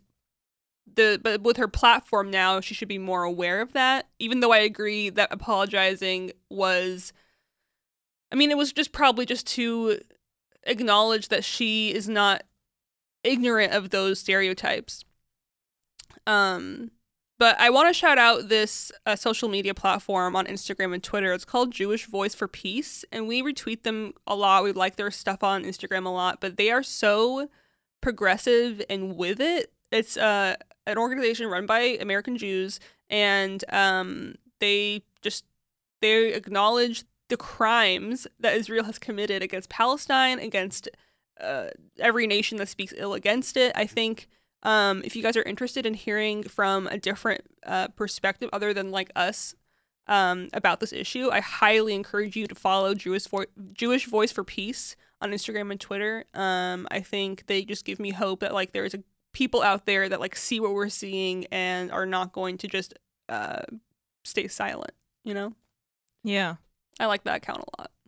the but with her platform now, she should be more aware of that. Even though I agree that apologizing was, I mean, it was just probably just to acknowledge that she is not ignorant of those stereotypes. Um, but I want to shout out this uh, social media platform on Instagram and Twitter. It's called Jewish Voice for Peace, and we retweet them a lot. We like their stuff on Instagram a lot, but they are so progressive and with it it's uh, an organization run by American Jews, and um, they just they acknowledge the crimes that Israel has committed against Palestine, against uh, every nation that speaks ill against it. I think um, if you guys are interested in hearing from a different uh, perspective other than like us um, about this issue, I highly encourage you to follow Jewish Vo- Jewish Voice for Peace on Instagram and Twitter. Um, I think they just give me hope that like there's a people out there that like see what we're seeing and are not going to just uh, stay silent, you know? Yeah. I like that account a lot.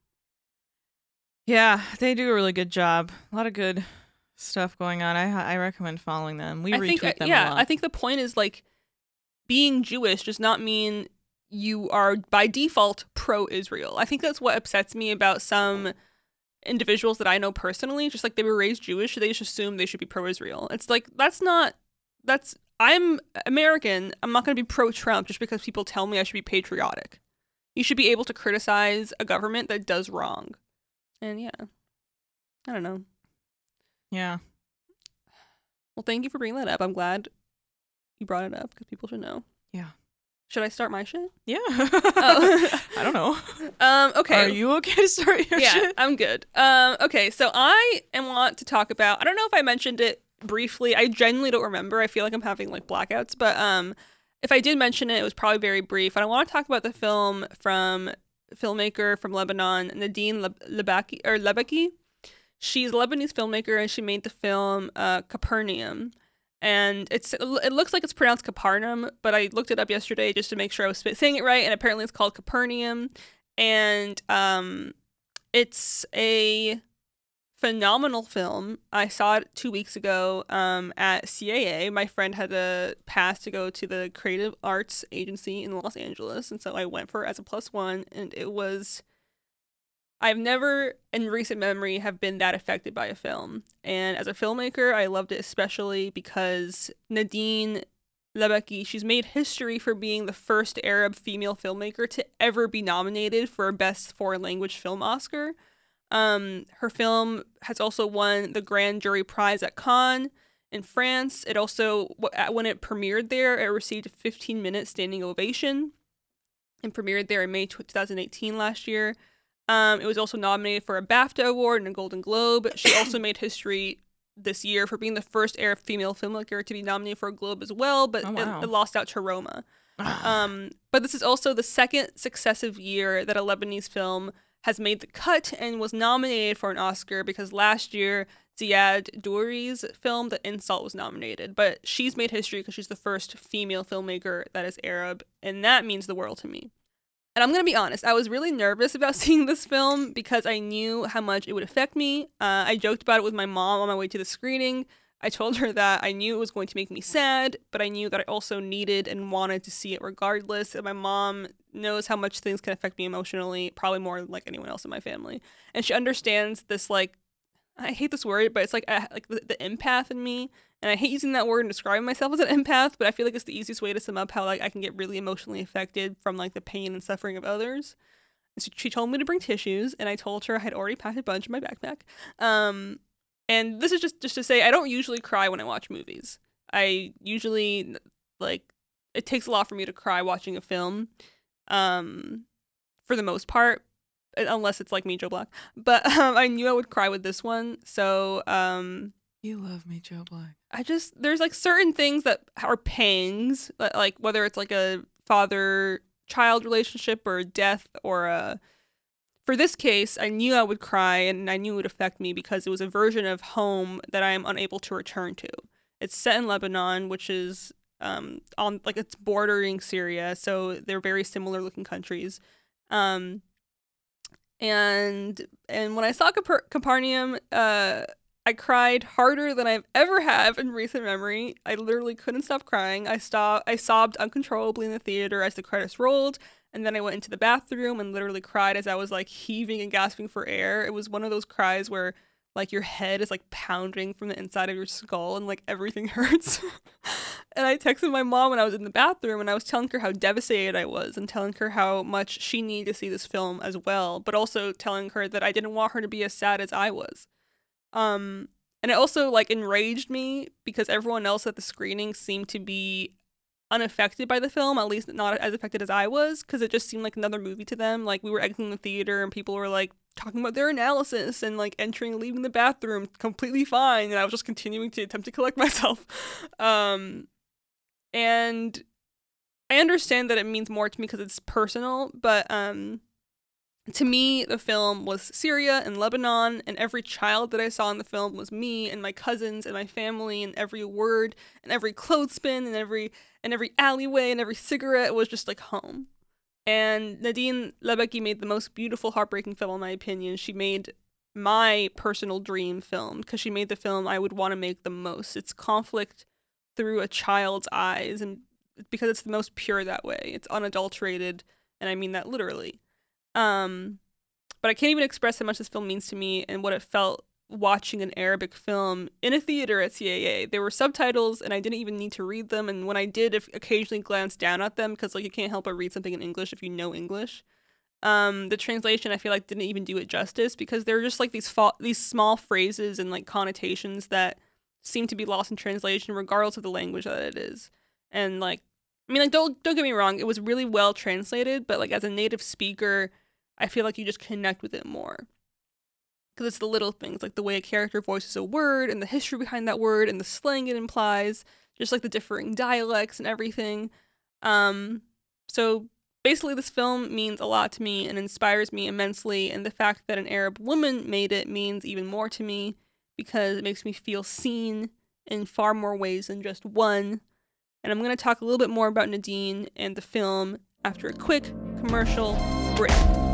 Yeah, they do a really good job. A lot of good stuff going on. I I recommend following them. We I retweet think, them yeah, a lot. I think the point is like being Jewish does not mean you are by default pro-Israel. I think that's what upsets me about some individuals that I know personally. Just like they were raised Jewish, they just assume they should be pro-Israel. It's like that's not. That's I'm American. I'm not going to be pro-Trump just because people tell me I should be patriotic. You should be able to criticize a government that does wrong. And yeah, I don't know. Yeah. Well, thank you for bringing that up. I'm glad you brought it up because people should know. Yeah. Should I start my shit? Yeah. Oh. I don't know. Um, okay. Are you okay to start your yeah, shit? I'm good. Um, okay, so I am want to talk about, I don't know if I mentioned it briefly. I genuinely don't remember. I feel like I'm having like blackouts, but um, if I did mention it, it was probably very brief. And I want to talk about the film from filmmaker from Lebanon, Nadine Lebaki or Lebaki. She's a Lebanese filmmaker, and she made the film uh, Capernaum. And it's it looks like it's pronounced Capernaum, but I looked it up yesterday just to make sure I was saying it right, and apparently it's called Capernaum. And um, it's a phenomenal film. I saw it two weeks ago um, at C A A. My friend had a pass to go to the Creative Arts Agency in Los Angeles, and so I went for it as a plus one, and it was... I've never, in recent memory, have been that affected by a film. And as a filmmaker, I loved it especially because Nadine Lebaki, she's made history for being the first Arab female filmmaker to ever be nominated for a Best Foreign Language Film Oscar. Um, her film has also won the Grand Jury Prize at Cannes in France. It also, when it premiered there, it received a fifteen minute standing ovation and premiered there in May twenty eighteen last year. Um, it was also nominated for a BAFTA award and a Golden Globe. She also made history this year for being the first Arab female filmmaker to be nominated for a Globe as well, but oh, wow. it, it lost out to Roma. um, but this is also the second successive year that a Lebanese film has made the cut and was nominated for an Oscar, because last year Ziad Douri's film, The Insult, was nominated. But she's made history because she's the first female filmmaker that is Arab, and that means the world to me. And I'm going to be honest, I was really nervous about seeing this film because I knew how much it would affect me. Uh, I joked about it with my mom on my way to the screening. I told her that I knew it was going to make me sad, but I knew that I also needed and wanted to see it regardless. And my mom knows how much things can affect me emotionally, probably more than like anyone else in my family. And she understands this, like, I hate this word, but it's like uh, like the, the empath in me. And I hate using that word and describing myself as an empath, but I feel like it's the easiest way to sum up how like I can get really emotionally affected from like the pain and suffering of others. And so she told me to bring tissues, and I told her I had already packed a bunch in my backpack. Um, and this is just, just to say I don't usually cry when I watch movies. I usually, like, it takes a lot for me to cry watching a film, um, for the most part, unless it's like me, Joe Black. But um, I knew I would cry with this one, so... Um, You love me, Joe Black. I just, there's like certain things that are pangs, like whether it's like a father-child relationship or death or a, for this case, I knew I would cry and I knew it would affect me because it was a version of home that I am unable to return to. It's set in Lebanon, which is um on, like, it's bordering Syria, so they're very similar looking countries. Um, and, and when I saw Cap- Capernaum, uh, I cried harder than I've ever have in recent memory. I literally couldn't stop crying. I stopped, I sobbed uncontrollably in the theater as the credits rolled, and then I went into the bathroom and literally cried as I was like heaving and gasping for air. It was one of those cries where like your head is like pounding from the inside of your skull and like everything hurts. And I texted my mom when I was in the bathroom, and I was telling her how devastated I was and telling her how much she needed to see this film as well, but also telling her that I didn't want her to be as sad as I was. Um, And it also like enraged me because everyone else at the screening seemed to be unaffected by the film, at least not as affected as I was, because it just seemed like another movie to them. Like we were exiting the theater and people were like talking about their analysis and like entering and leaving the bathroom completely fine, and I was just continuing to attempt to collect myself. Um, and I understand that it means more to me because it's personal, but um, to me, the film was Syria and Lebanon, and every child that I saw in the film was me and my cousins and my family, and every word and every clothespin and every and every alleyway and every cigarette was just like home. And Nadine Labaki made the most beautiful, heartbreaking film, in my opinion. She made my personal dream film because she made the film I would want to make the most. It's conflict through a child's eyes, and because it's the most pure that way. It's unadulterated, and I mean that literally. Um, but I can't even express how much this film means to me and what it felt watching an Arabic film in a theater at C A A. There were subtitles, and I didn't even need to read them. And when I did, if occasionally glance down at them, because like you can't help but read something in English if you know English. Um, the translation I feel like didn't even do it justice because there were just like these fa- these small phrases and like connotations that seem to be lost in translation, regardless of the language that it is. And like, I mean, like don't don't get me wrong, it was really well translated, but like as a native speaker, I feel like you just connect with it more. Because it's the little things, like the way a character voices a word, and the history behind that word, and the slang it implies, just like the differing dialects and everything. Um, so basically this film means a lot to me and inspires me immensely, and the fact that an Arab woman made it means even more to me, because it makes me feel seen in far more ways than just one. And I'm going to talk a little bit more about Nadine and the film after a quick commercial break.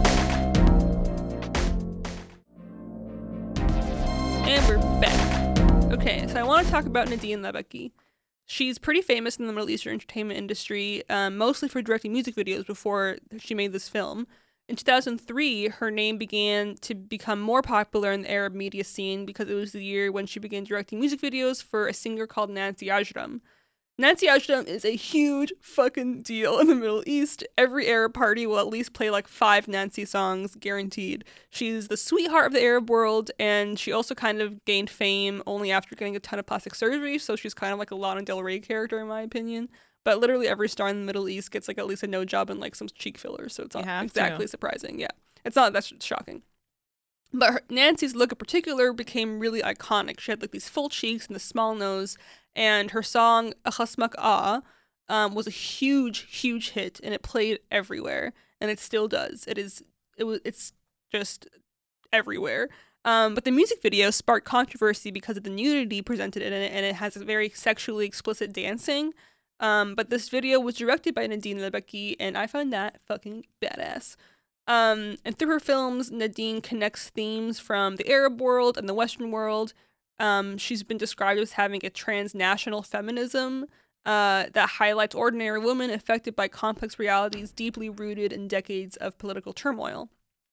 And we're back. Okay, so I want to talk about Nadine Labaki. She's pretty famous in the Middle Eastern entertainment industry, um, mostly for directing music videos before she made this film. In two thousand three, her name began to become more popular in the Arab media scene because it was the year when she began directing music videos for a singer called Nancy Ajram. Nancy Ajram is a huge fucking deal in the Middle East. Every Arab party will at least play like five Nancy songs, guaranteed. She's the sweetheart of the Arab world, and she also kind of gained fame only after getting a ton of plastic surgery, so she's kind of like a Lana Del Rey character in my opinion. But literally every star in the Middle East gets like at least a no job and like some cheek fillers, so it's not exactly to. surprising. Yeah, it's not that shocking. But her, Nancy's look in particular became really iconic. She had like these full cheeks and the small nose, and her song Akhasmak Ah um, was a huge, huge hit, and it played everywhere, and it still does. It is, it was, it's just everywhere. Um, but the music video sparked controversy because of the nudity presented in it, and it has a very sexually explicit dancing. Um, but this video was directed by Nadine Labaki, and I found that fucking badass. Um, and through her films, Nadine connects themes from the Arab world and the Western world. Um, she's been described as having a transnational feminism uh, that highlights ordinary women affected by complex realities deeply rooted in decades of political turmoil.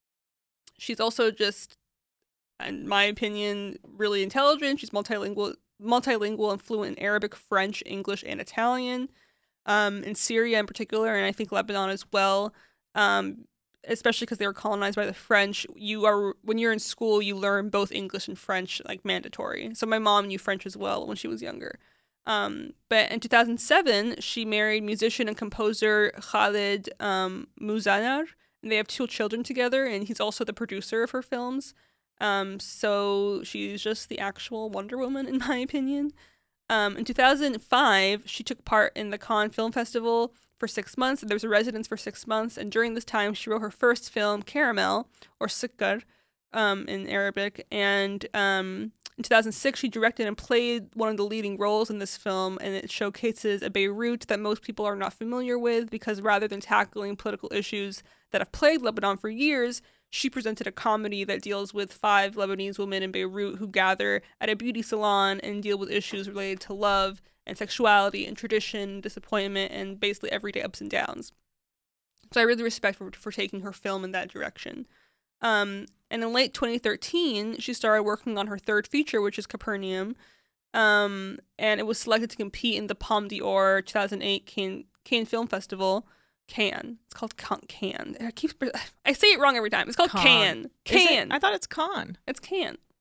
She's also just, in my opinion, really intelligent. She's multilingual, multilingual and fluent in Arabic, French, English, and Italian. Um, in Syria in particular, and I think Lebanon as well. Um, especially because they were colonized by the French, you are, when you're in school, you learn both English and French, like mandatory. So my mom knew French as well when she was younger. Um, but in two thousand seven, she married musician and composer Khalid um, Muzanar, and they have two children together, and he's also the producer of her films. Um, so she's just the actual Wonder Woman, in my opinion. Um, in two thousand five, she took part in the Cannes Film Festival for six months. There was a residence for six months, and during this time, she wrote her first film, Caramel, or Sikkar, um, in Arabic. And um, in two thousand six, she directed and played one of the leading roles in this film, and it showcases a Beirut that most people are not familiar with, because rather than tackling political issues that have plagued Lebanon for years, she presented a comedy that deals with five Lebanese women in Beirut who gather at a beauty salon and deal with issues related to love and sexuality and tradition, disappointment, and basically everyday ups and downs. So I really respect her for taking her film in that direction. Um, and in late twenty thirteen, she started working on her third feature, which is Capernaum, um, and it was selected to compete in the Palme d'Or two thousand eight Cannes, Cannes Film Festival. Cannes. It's called Cannes. I keep I say it wrong every time. It's called Cannes. Cannes. I thought it's Con. It's Cannes.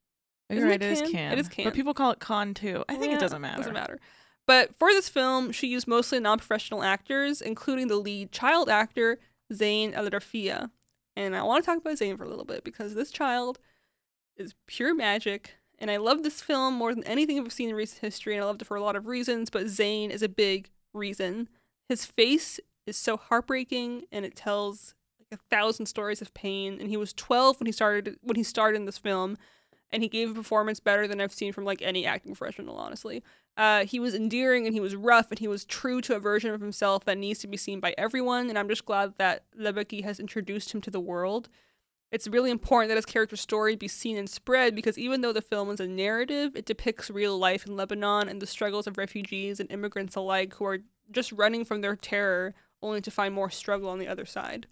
You're Isn't right, it it is Cannes? Cannes. It is Cannes. But people call it Con too. I think Yeah, it doesn't matter. Doesn't matter. But for this film, she used mostly non-professional actors, including the lead child actor, Zayn Al-Rafia. And I want to talk about Zayn for a little bit because this child is pure magic. And I love this film more than anything I've seen in recent history, and I loved it for a lot of reasons, but Zayn is a big reason. His face is so heartbreaking, and it tells like a thousand stories of pain. And he was twelve when he started when he started in this film, and he gave a performance better than I've seen from like any acting professional, honestly. Uh, he was endearing, and he was rough, and he was true to a version of himself that needs to be seen by everyone, and I'm just glad that Lebeki has introduced him to the world. It's really important that his character story be seen and spread because even though the film is a narrative, it depicts real life in Lebanon and the struggles of refugees and immigrants alike who are just running from their terror only to find more struggle on the other side.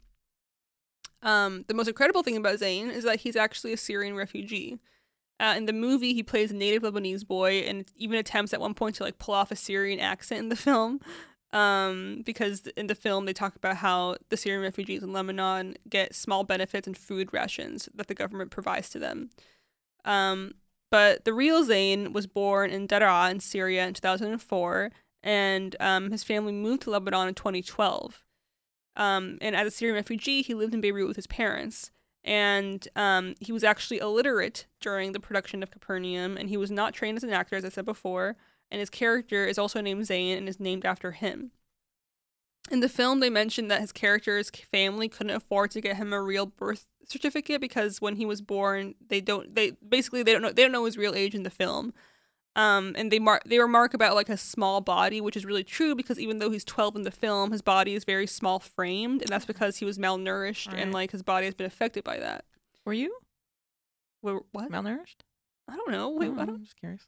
Um, the most incredible thing about Zayn is that he's actually a Syrian refugee. Uh, in the movie, he plays a native Lebanese boy and even attempts at one point to like pull off a Syrian accent in the film. Um, because in the film, they talk about how the Syrian refugees in Lebanon get small benefits and food rations that the government provides to them. Um, but the real Zayn was born in Daraa in Syria in two thousand four, and um, his family moved to Lebanon in twenty twelve. Um, and as a Syrian refugee, he lived in Beirut with his parents. And um, he was actually illiterate during the production of Capernaum, and he was not trained as an actor, as I said before. And his character is also named Zayn and is named after him. In the film, they mentioned that his character's family couldn't afford to get him a real birth certificate because when he was born, they don't. They basically they don't know. They don't know his real age in the film. Um, and they mark they remark about like a small body, which is really true because even though he's twelve in the film, his body is very small framed, and that's because he was malnourished right. and like his body has been affected by that. Were you Wait, what? malnourished? I don't know. Wait, oh, I don't. I'm just curious.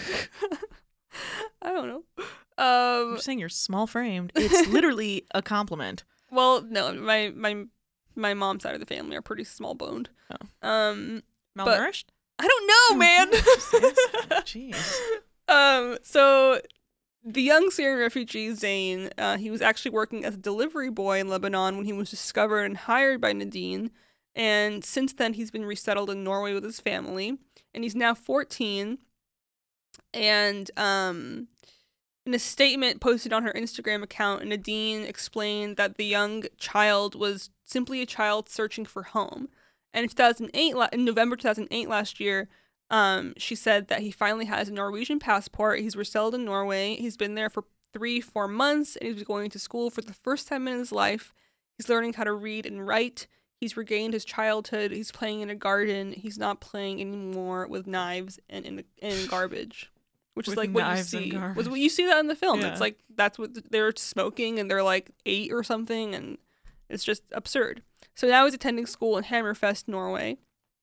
I don't know. Um, I'm just saying you're small framed. It's literally a compliment. well, no, my my my mom's side of the family are pretty small boned. Oh. Um, Malnourished? I don't know, man. Jeez. um, so the young Syrian refugee Zayn, uh, he was actually working as a delivery boy in Lebanon when he was discovered and hired by Nadine, and since then he's been resettled in Norway with his family, and he's now fourteen. And um, in a statement posted on her Instagram account, Nadine explained that the young child was simply a child searching for home. And in two thousand eight, in November two thousand eight last year, um, she said that he finally has a Norwegian passport. He's resettled in Norway. He's been there for three, four months, and he's going to school for the first time in his life. He's learning how to read and write. He's regained his childhood. He's playing in a garden. He's not playing anymore with knives and in, in garbage, which With is like what you knives and see. garbage. Was what you see that in the film. Yeah. It's like that's what they're smoking, and they're like eight or something, and it's just absurd. So now he's attending school in Hammerfest, Norway.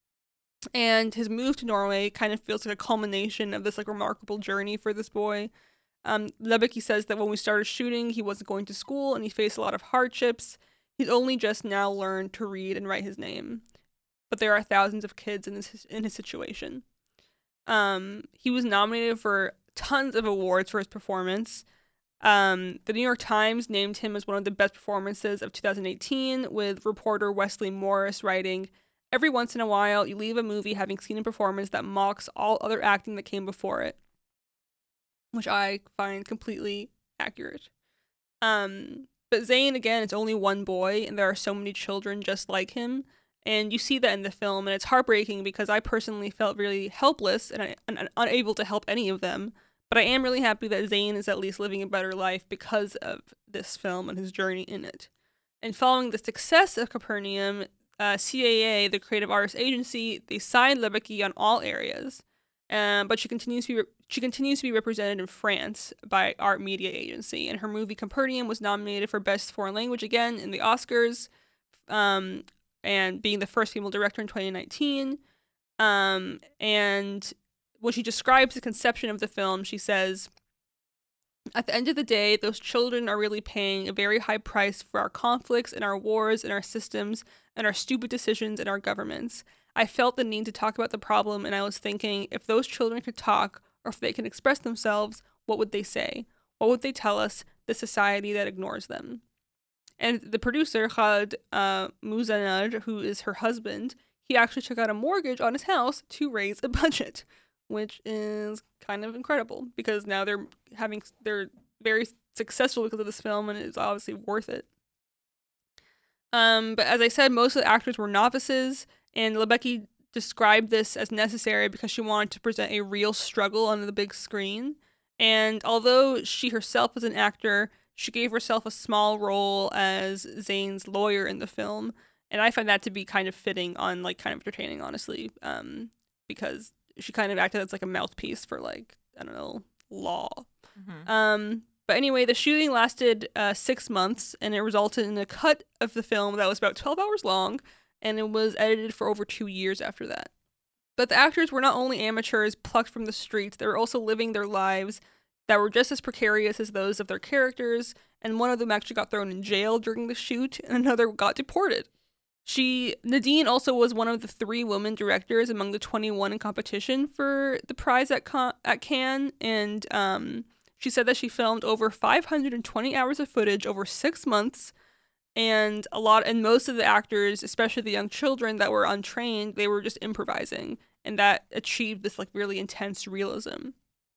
And his move to Norway kind of feels like a culmination of this like remarkable journey for this boy. Um, Lebeki says that when we started shooting, he wasn't going to school and he faced a lot of hardships. He's only just now learned to read and write his name. But there are thousands of kids in his, in his situation. Um, he was nominated for tons of awards for his performance. Um, the New York Times named him as one of the best performances of two thousand eighteen, with reporter Wesley Morris writing, "Every once in a while, you leave a movie having seen a performance that mocks all other acting that came before it," which I find completely accurate. Um, but Zayn, again, it's only one boy, and there are so many children just like him, and you see that in the film, and it's heartbreaking because I personally felt really helpless and, and, and unable to help any of them. But I am really happy that Zayn is at least living a better life because of this film and his journey in it. And following the success of Capernaum, uh, C A A, the Creative Artists Agency, they signed Lebeki on all areas. Um, but she continues to be re- she continues to be represented in France by Art Media Agency, and her movie Capernaum was nominated for Best Foreign Language again in the Oscars, um, and being the first female director in twenty nineteen. Um, and when she describes the conception of the film, she says, "At the end of the day, those children are really paying a very high price for our conflicts and our wars and our systems and our stupid decisions and our governments. I felt the need to talk about the problem, and I was thinking, if those children could talk, or if they can express themselves, what would they say? What would they tell us, the society that ignores them?" And the producer, Khaled uh, Mouzanad, who is her husband, he actually took out a mortgage on his house to raise a budget, which is kind of incredible because now they're having they're very successful because of this film, and it's obviously worth it. Um, but as I said, most of the actors were novices, and Lebecki described this as necessary because she wanted to present a real struggle on the big screen. And although she herself was an actor, she gave herself a small role as Zayn's lawyer in the film. And I find that to be kind of fitting on, like, kind of entertaining, honestly, um, because she kind of acted as, like, a mouthpiece for, like, I don't know, law. Mm-hmm. Um, but anyway, the shooting lasted uh, six months, and it resulted in a cut of the film that was about twelve hours long, and it was edited for over two years after that. But the actors were not only amateurs plucked from the streets, they were also living their lives that were just as precarious as those of their characters, and one of them actually got thrown in jail during the shoot, and another got deported. She, Nadine also was one of the three women directors among the twenty-one in competition for the prize at, Con- at Cannes, and um, she said that she filmed over five hundred twenty hours of footage over six months, and a lot, and most of the actors, especially the young children that were untrained, they were just improvising, and that achieved this like really intense realism.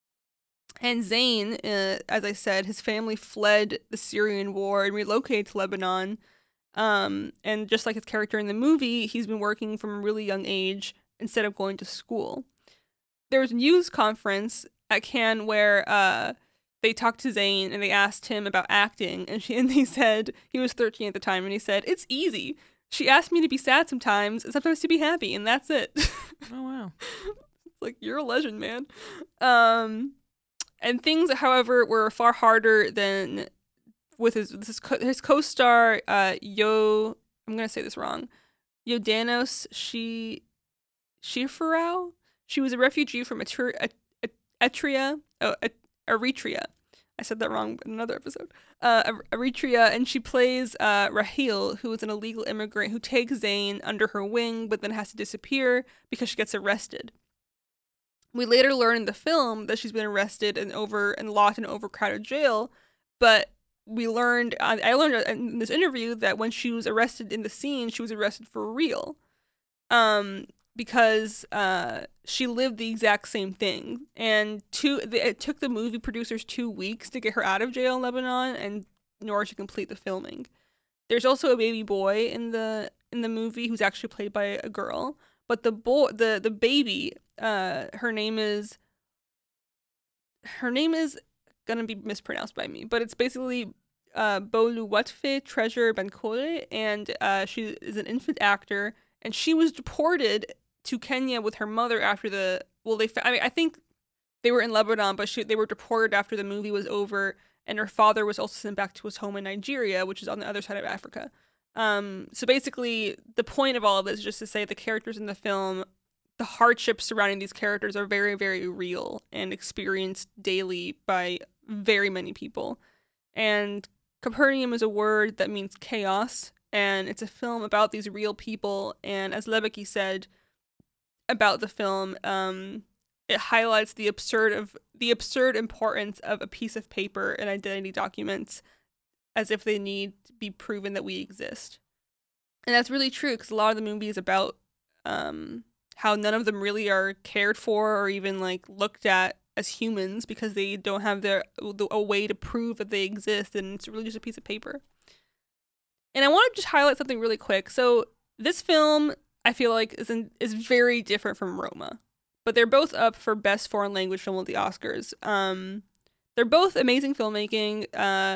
And Zayn, uh, as I said, his family fled the Syrian war and relocated to Lebanon. Um, and just like his character in the movie, he's been working from a really young age instead of going to school. There was a news conference at Cannes where uh, they talked to Zayn and they asked him about acting, and, she, and he said, he was thirteen at the time, and he said, "It's easy. She asked me to be sad sometimes, and sometimes to be happy, and that's it." Oh, wow. It's like, you're a legend, man. Um, and things, however, were far harder than with his his, co- his co-star, uh, Yo, I'm going to say this wrong, Yodanos Shi, Shifarau. She was a refugee from Etri- Et- Et- Etria, oh, Et- Eritrea. I said that wrong in another episode. Uh, Eritrea, and she plays uh, Rahil, who is an illegal immigrant who takes Zayn under her wing, but then has to disappear because she gets arrested. We later learn in the film that she's been arrested and over and locked in an overcrowded jail, but we learned, I learned in this interview that when she was arrested in the scene, she was arrested for real. Um, because uh, she lived the exact same thing. And two, it took the movie producers two weeks to get her out of jail in Lebanon and in order to complete the filming. There's also a baby boy in the in the movie who's actually played by a girl. But the boy, the, the baby, uh, her name is, her name is gonna be mispronounced by me, but it's basically uh, Boluwatfe Treasure Bankole, and uh, she is an infant actor, and she was deported to Kenya with her mother after the, well, they, I mean, I think they were in Lebanon, but she, they were deported after the movie was over, and her father was also sent back to his home in Nigeria, which is on the other side of Africa. Um, so basically, the point of all of this is just to say the characters in the film, the hardships surrounding these characters are very, very real and experienced daily by very many people. And Capernaum is a word that means chaos, and it's a film about these real people, and as Lebecki said about the film, um, it highlights the absurd of the absurd importance of a piece of paper and identity documents as if they need to be proven that we exist. And that's really true, because a lot of the movie is about um, how none of them really are cared for or even like looked at as humans because they don't have their a way to prove that they exist, and it's really just a piece of paper. And I want to just highlight something really quick. So this film, I feel like, is in, is very different from Roma, but they're both up for Best Foreign Language Film at the Oscars. Um, they're both amazing filmmaking. Uh,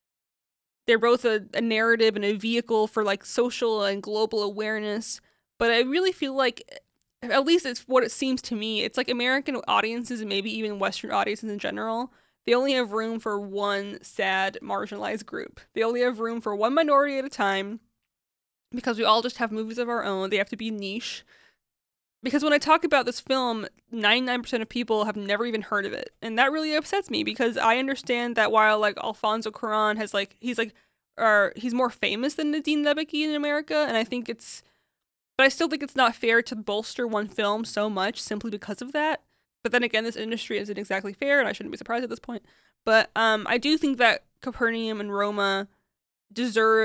they're both a, a narrative and a vehicle for like social and global awareness. But I really feel like, at least it's what it seems to me, it's like American audiences and maybe even Western audiences in general, they only have room for one sad, marginalized group. They only have room for one minority at a time because we all just have movies of our own. They have to be niche. Because when I talk about this film, ninety-nine percent of people have never even heard of it. And that really upsets me because I understand that while like Alfonso Cuarón has like, he's like, or he's more famous than Nadine Lebecki in America. And I think it's, but I still think it's not fair to bolster one film so much simply because of that. But then again, this industry isn't exactly fair, and I shouldn't be surprised at this point. But um, I do think that Capernaum and Roma deserve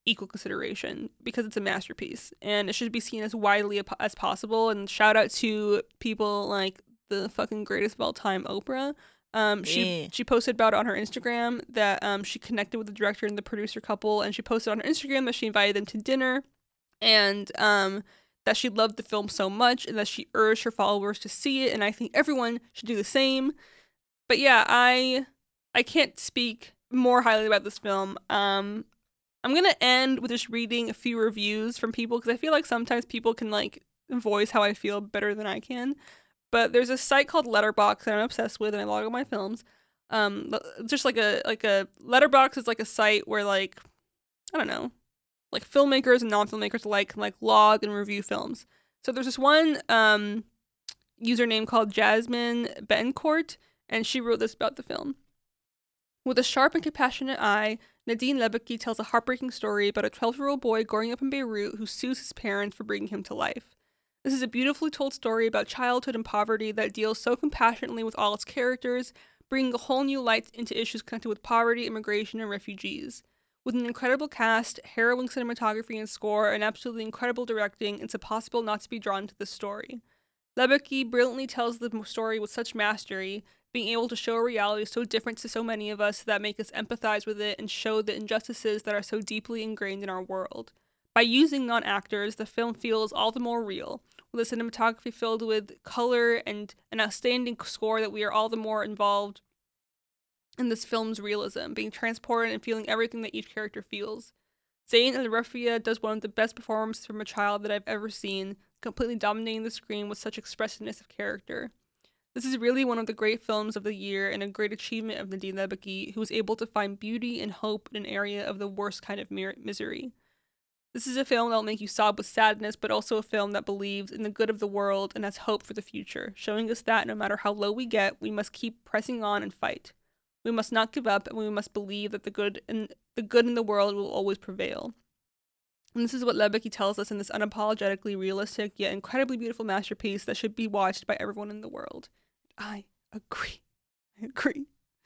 equal consideration because it's a masterpiece and it should be seen as widely as possible. And shout out to people like the fucking greatest of all time, Oprah. Um, she Yeah. she posted about it on her Instagram that um, she connected with the director and the producer couple, and she posted on her Instagram that she invited them to dinner, and um, that she loved the film so much and that she urged her followers to see it, and I think everyone should do the same. But yeah, I I can't speak more highly about this film. Um, I'm gonna end with just reading a few reviews from people because I feel like sometimes people can like voice how I feel better than I can. But there's a site called Letterboxd that I'm obsessed with, and I log all my films. Um, just like a like a Letterboxd is like a site where like I don't know, like filmmakers and non-filmmakers alike can like log and review films. So there's this one um username called Jasmine Betancourt, and she wrote this about the film. With a sharp and compassionate eye, Nadine Lebeki tells a heartbreaking story about a twelve-year-old boy growing up in Beirut who sues his parents for bringing him to life. This is a beautifully told story about childhood and poverty that deals so compassionately with all its characters, bringing a whole new light into issues connected with poverty, immigration, and refugees. With an incredible cast, harrowing cinematography and score, and absolutely incredible directing, it's impossible not to be drawn to this story. Lebeki brilliantly tells the story with such mastery, being able to show a reality so different to so many of us that make us empathize with it and show the injustices that are so deeply ingrained in our world. By using non-actors, the film feels all the more real, with a cinematography filled with color and an outstanding score that we are all the more involved in this film's realism, being transported and feeling everything that each character feels. Zayn Al-Rafia does one of the best performances from a child that I've ever seen, completely dominating the screen with such expressiveness of character. This is really one of the great films of the year and a great achievement of Nadine Lebeki, who was able to find beauty and hope in an area of the worst kind of mir- misery. This is a film that will make you sob with sadness, but also a film that believes in the good of the world and has hope for the future, showing us that no matter how low we get, we must keep pressing on and fight. We must not give up, and we must believe that the good in the good in the world will always prevail. And this is what Lebeki tells us in this unapologetically realistic yet incredibly beautiful masterpiece that should be watched by everyone in the world. I agree. I agree.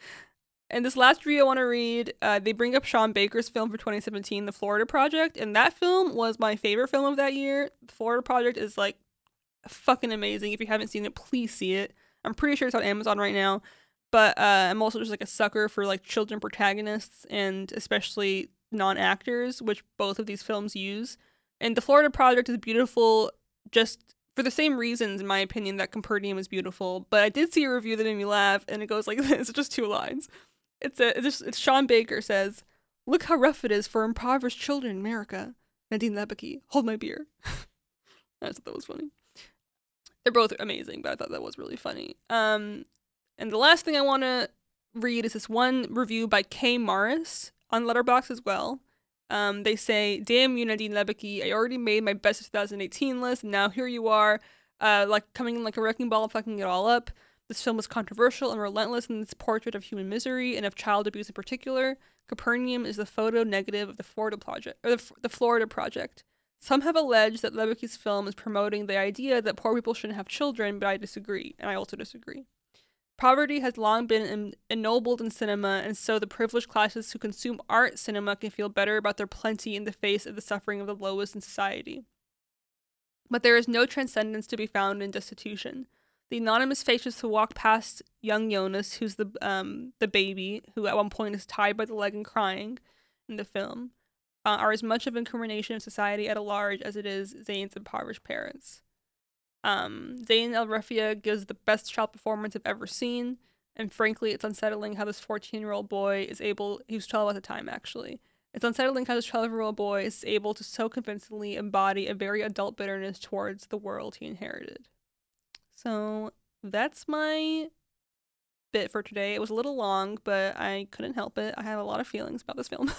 And this last review I want to read, uh, they bring up Sean Baker's film for twenty seventeen, The Florida Project, and that film was my favorite film of that year. The Florida Project is like fucking amazing. If you haven't seen it, please see it. I'm pretty sure it's on Amazon right now, but uh, I'm also just like a sucker for like children protagonists and especially non-actors, which both of these films use. And The Florida Project is beautiful just for the same reasons, in my opinion, that Capernaum is beautiful. But I did see a review that made me laugh, and it goes like this. It's just two lines. It's a it's, just, it's Sean Baker says, "Look how rough it is for impoverished children in America." Nadine Lebeki, hold my beer. I thought that was funny. They're both amazing, but I thought that was really funny. Um, and the last thing I want to read is this one review by Kay Morris on Letterboxd as well. Um, they say, "Damn you, Nadine Lebeki. I already made my best of twenty eighteen list, and now here you are, uh, like coming in like a wrecking ball, fucking it all up. This film was controversial and relentless in its portrait of human misery and of child abuse in particular. Capernaum is the photo negative of the Florida Project, or the, the Florida Project. Some have alleged that Lebeki's film is promoting the idea that poor people shouldn't have children, but I disagree, and I also disagree. Poverty has long been en- ennobled in cinema, and so the privileged classes who consume art cinema can feel better about their plenty in the face of the suffering of the lowest in society. But there is no transcendence to be found in destitution. The anonymous faces who walk past young Jonas, who's the um the baby, who at one point is tied by the leg and crying in the film, uh, are as much of an incarnation of society at a large as it is Zayn's impoverished parents. Um, Zayn Al-Rafia gives the best child performance I've ever seen, and frankly, it's unsettling how this fourteen-year-old boy is able, he was twelve at the time actually, it's unsettling how this twelve-year-old boy is able to so convincingly embody a very adult bitterness towards the world he inherited. So that's my bit for today. It was a little long, but I couldn't help it. I have a lot of feelings about this film.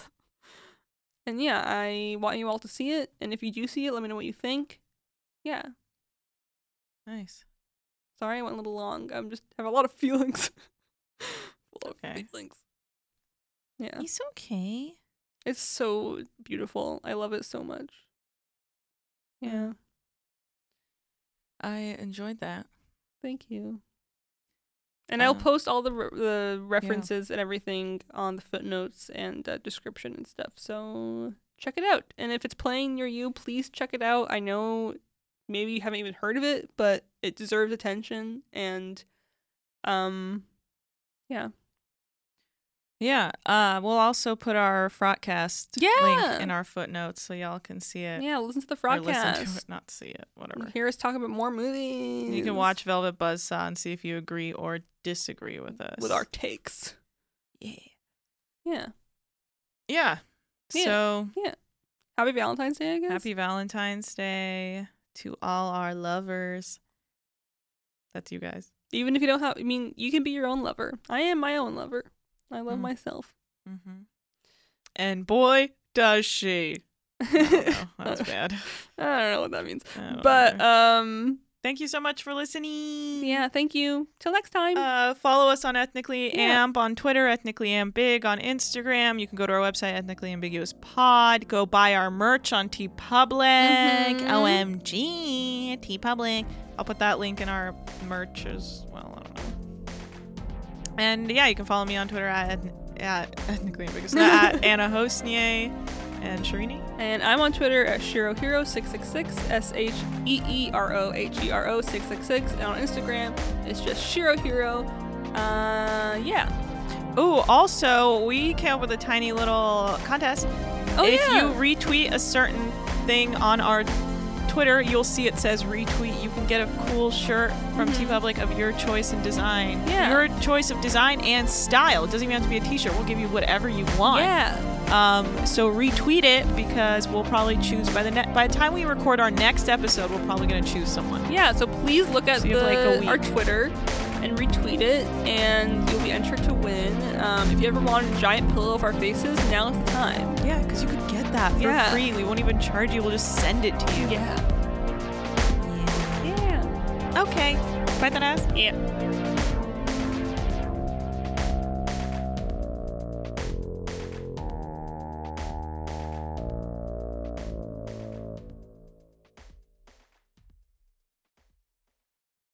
And yeah, I want you all to see it, and if you do see it, let me know what you think. Yeah. Nice. Sorry I went a little long. I'm just have a lot of feelings. a lot Okay. of feelings. Yeah. It's okay. It's so beautiful. I love it so much. Yeah. I enjoyed that. Thank you. And I'll Um, post all the re- the references and everything on the footnotes and uh, description and stuff. So check it out. And if it's playing near you, please check it out. I know maybe you haven't even heard of it, but it deserves attention. And um, yeah. Yeah. Uh, we'll also put our Frotcast Yeah. link in our footnotes so y'all can see it. Yeah, listen to the Or listen to Frotcast. it, not see it. Whatever. Hear us talk about more movies. You can watch Velvet Buzzsaw and see if you agree or disagree with us. with our takes. yeah. Yeah. Yeah. Yeah. So Happy Valentine's Day, I guess. happy Valentine's Day to all our lovers. That's you guys. Even if you don't have, I mean, you can be your own lover. I am my own lover. I love Mm. myself. Mm-hmm. And boy, does she. I don't know. That was bad. I don't know what that means. I don't But know. um Thank you so much for listening. yeah, thank you. Till next time. Uh, follow us on Ethnically Yeah. Amp on Twitter, Ethnically Ambig on Instagram. You can go to our website, Ethnically Ambiguous Pod. Go buy our merch on TeePublic. Mhm. O M G, TeePublic. I'll put that link in our merch as well. I don't know. And yeah, you can follow me on Twitter at, at Ethnically Ambiguous, at Anna Hosnier and Sharini. And I'm on Twitter at SheroHero six six six, S H E E R O H E R O six six six. And on Instagram, it's just SheroHero. Uh, yeah. Oh, also, we came up with a tiny little contest. Oh, if yeah. you retweet a certain thing on our Twitter, you'll see it says retweet. You can get a cool shirt from Mhm. TeePublic of your choice in design. Yeah. Your choice of design and style. It doesn't even have to be a t-shirt. We'll give you whatever you want. Yeah. Um, so retweet it because we'll probably choose by the ne- by the time we record our next episode, we're probably gonna choose someone. Yeah, so please look at So you have, like, a the, our week. Twitter and retweet it, and you'll be entered to win. Um, if you ever want a giant pillow of our faces, now's the time. Yeah, because you could get that for Yeah. free. We won't even charge you. We'll just send it to you. Yeah. Yeah. Yeah. Okay. Bye, that ass. Yeah.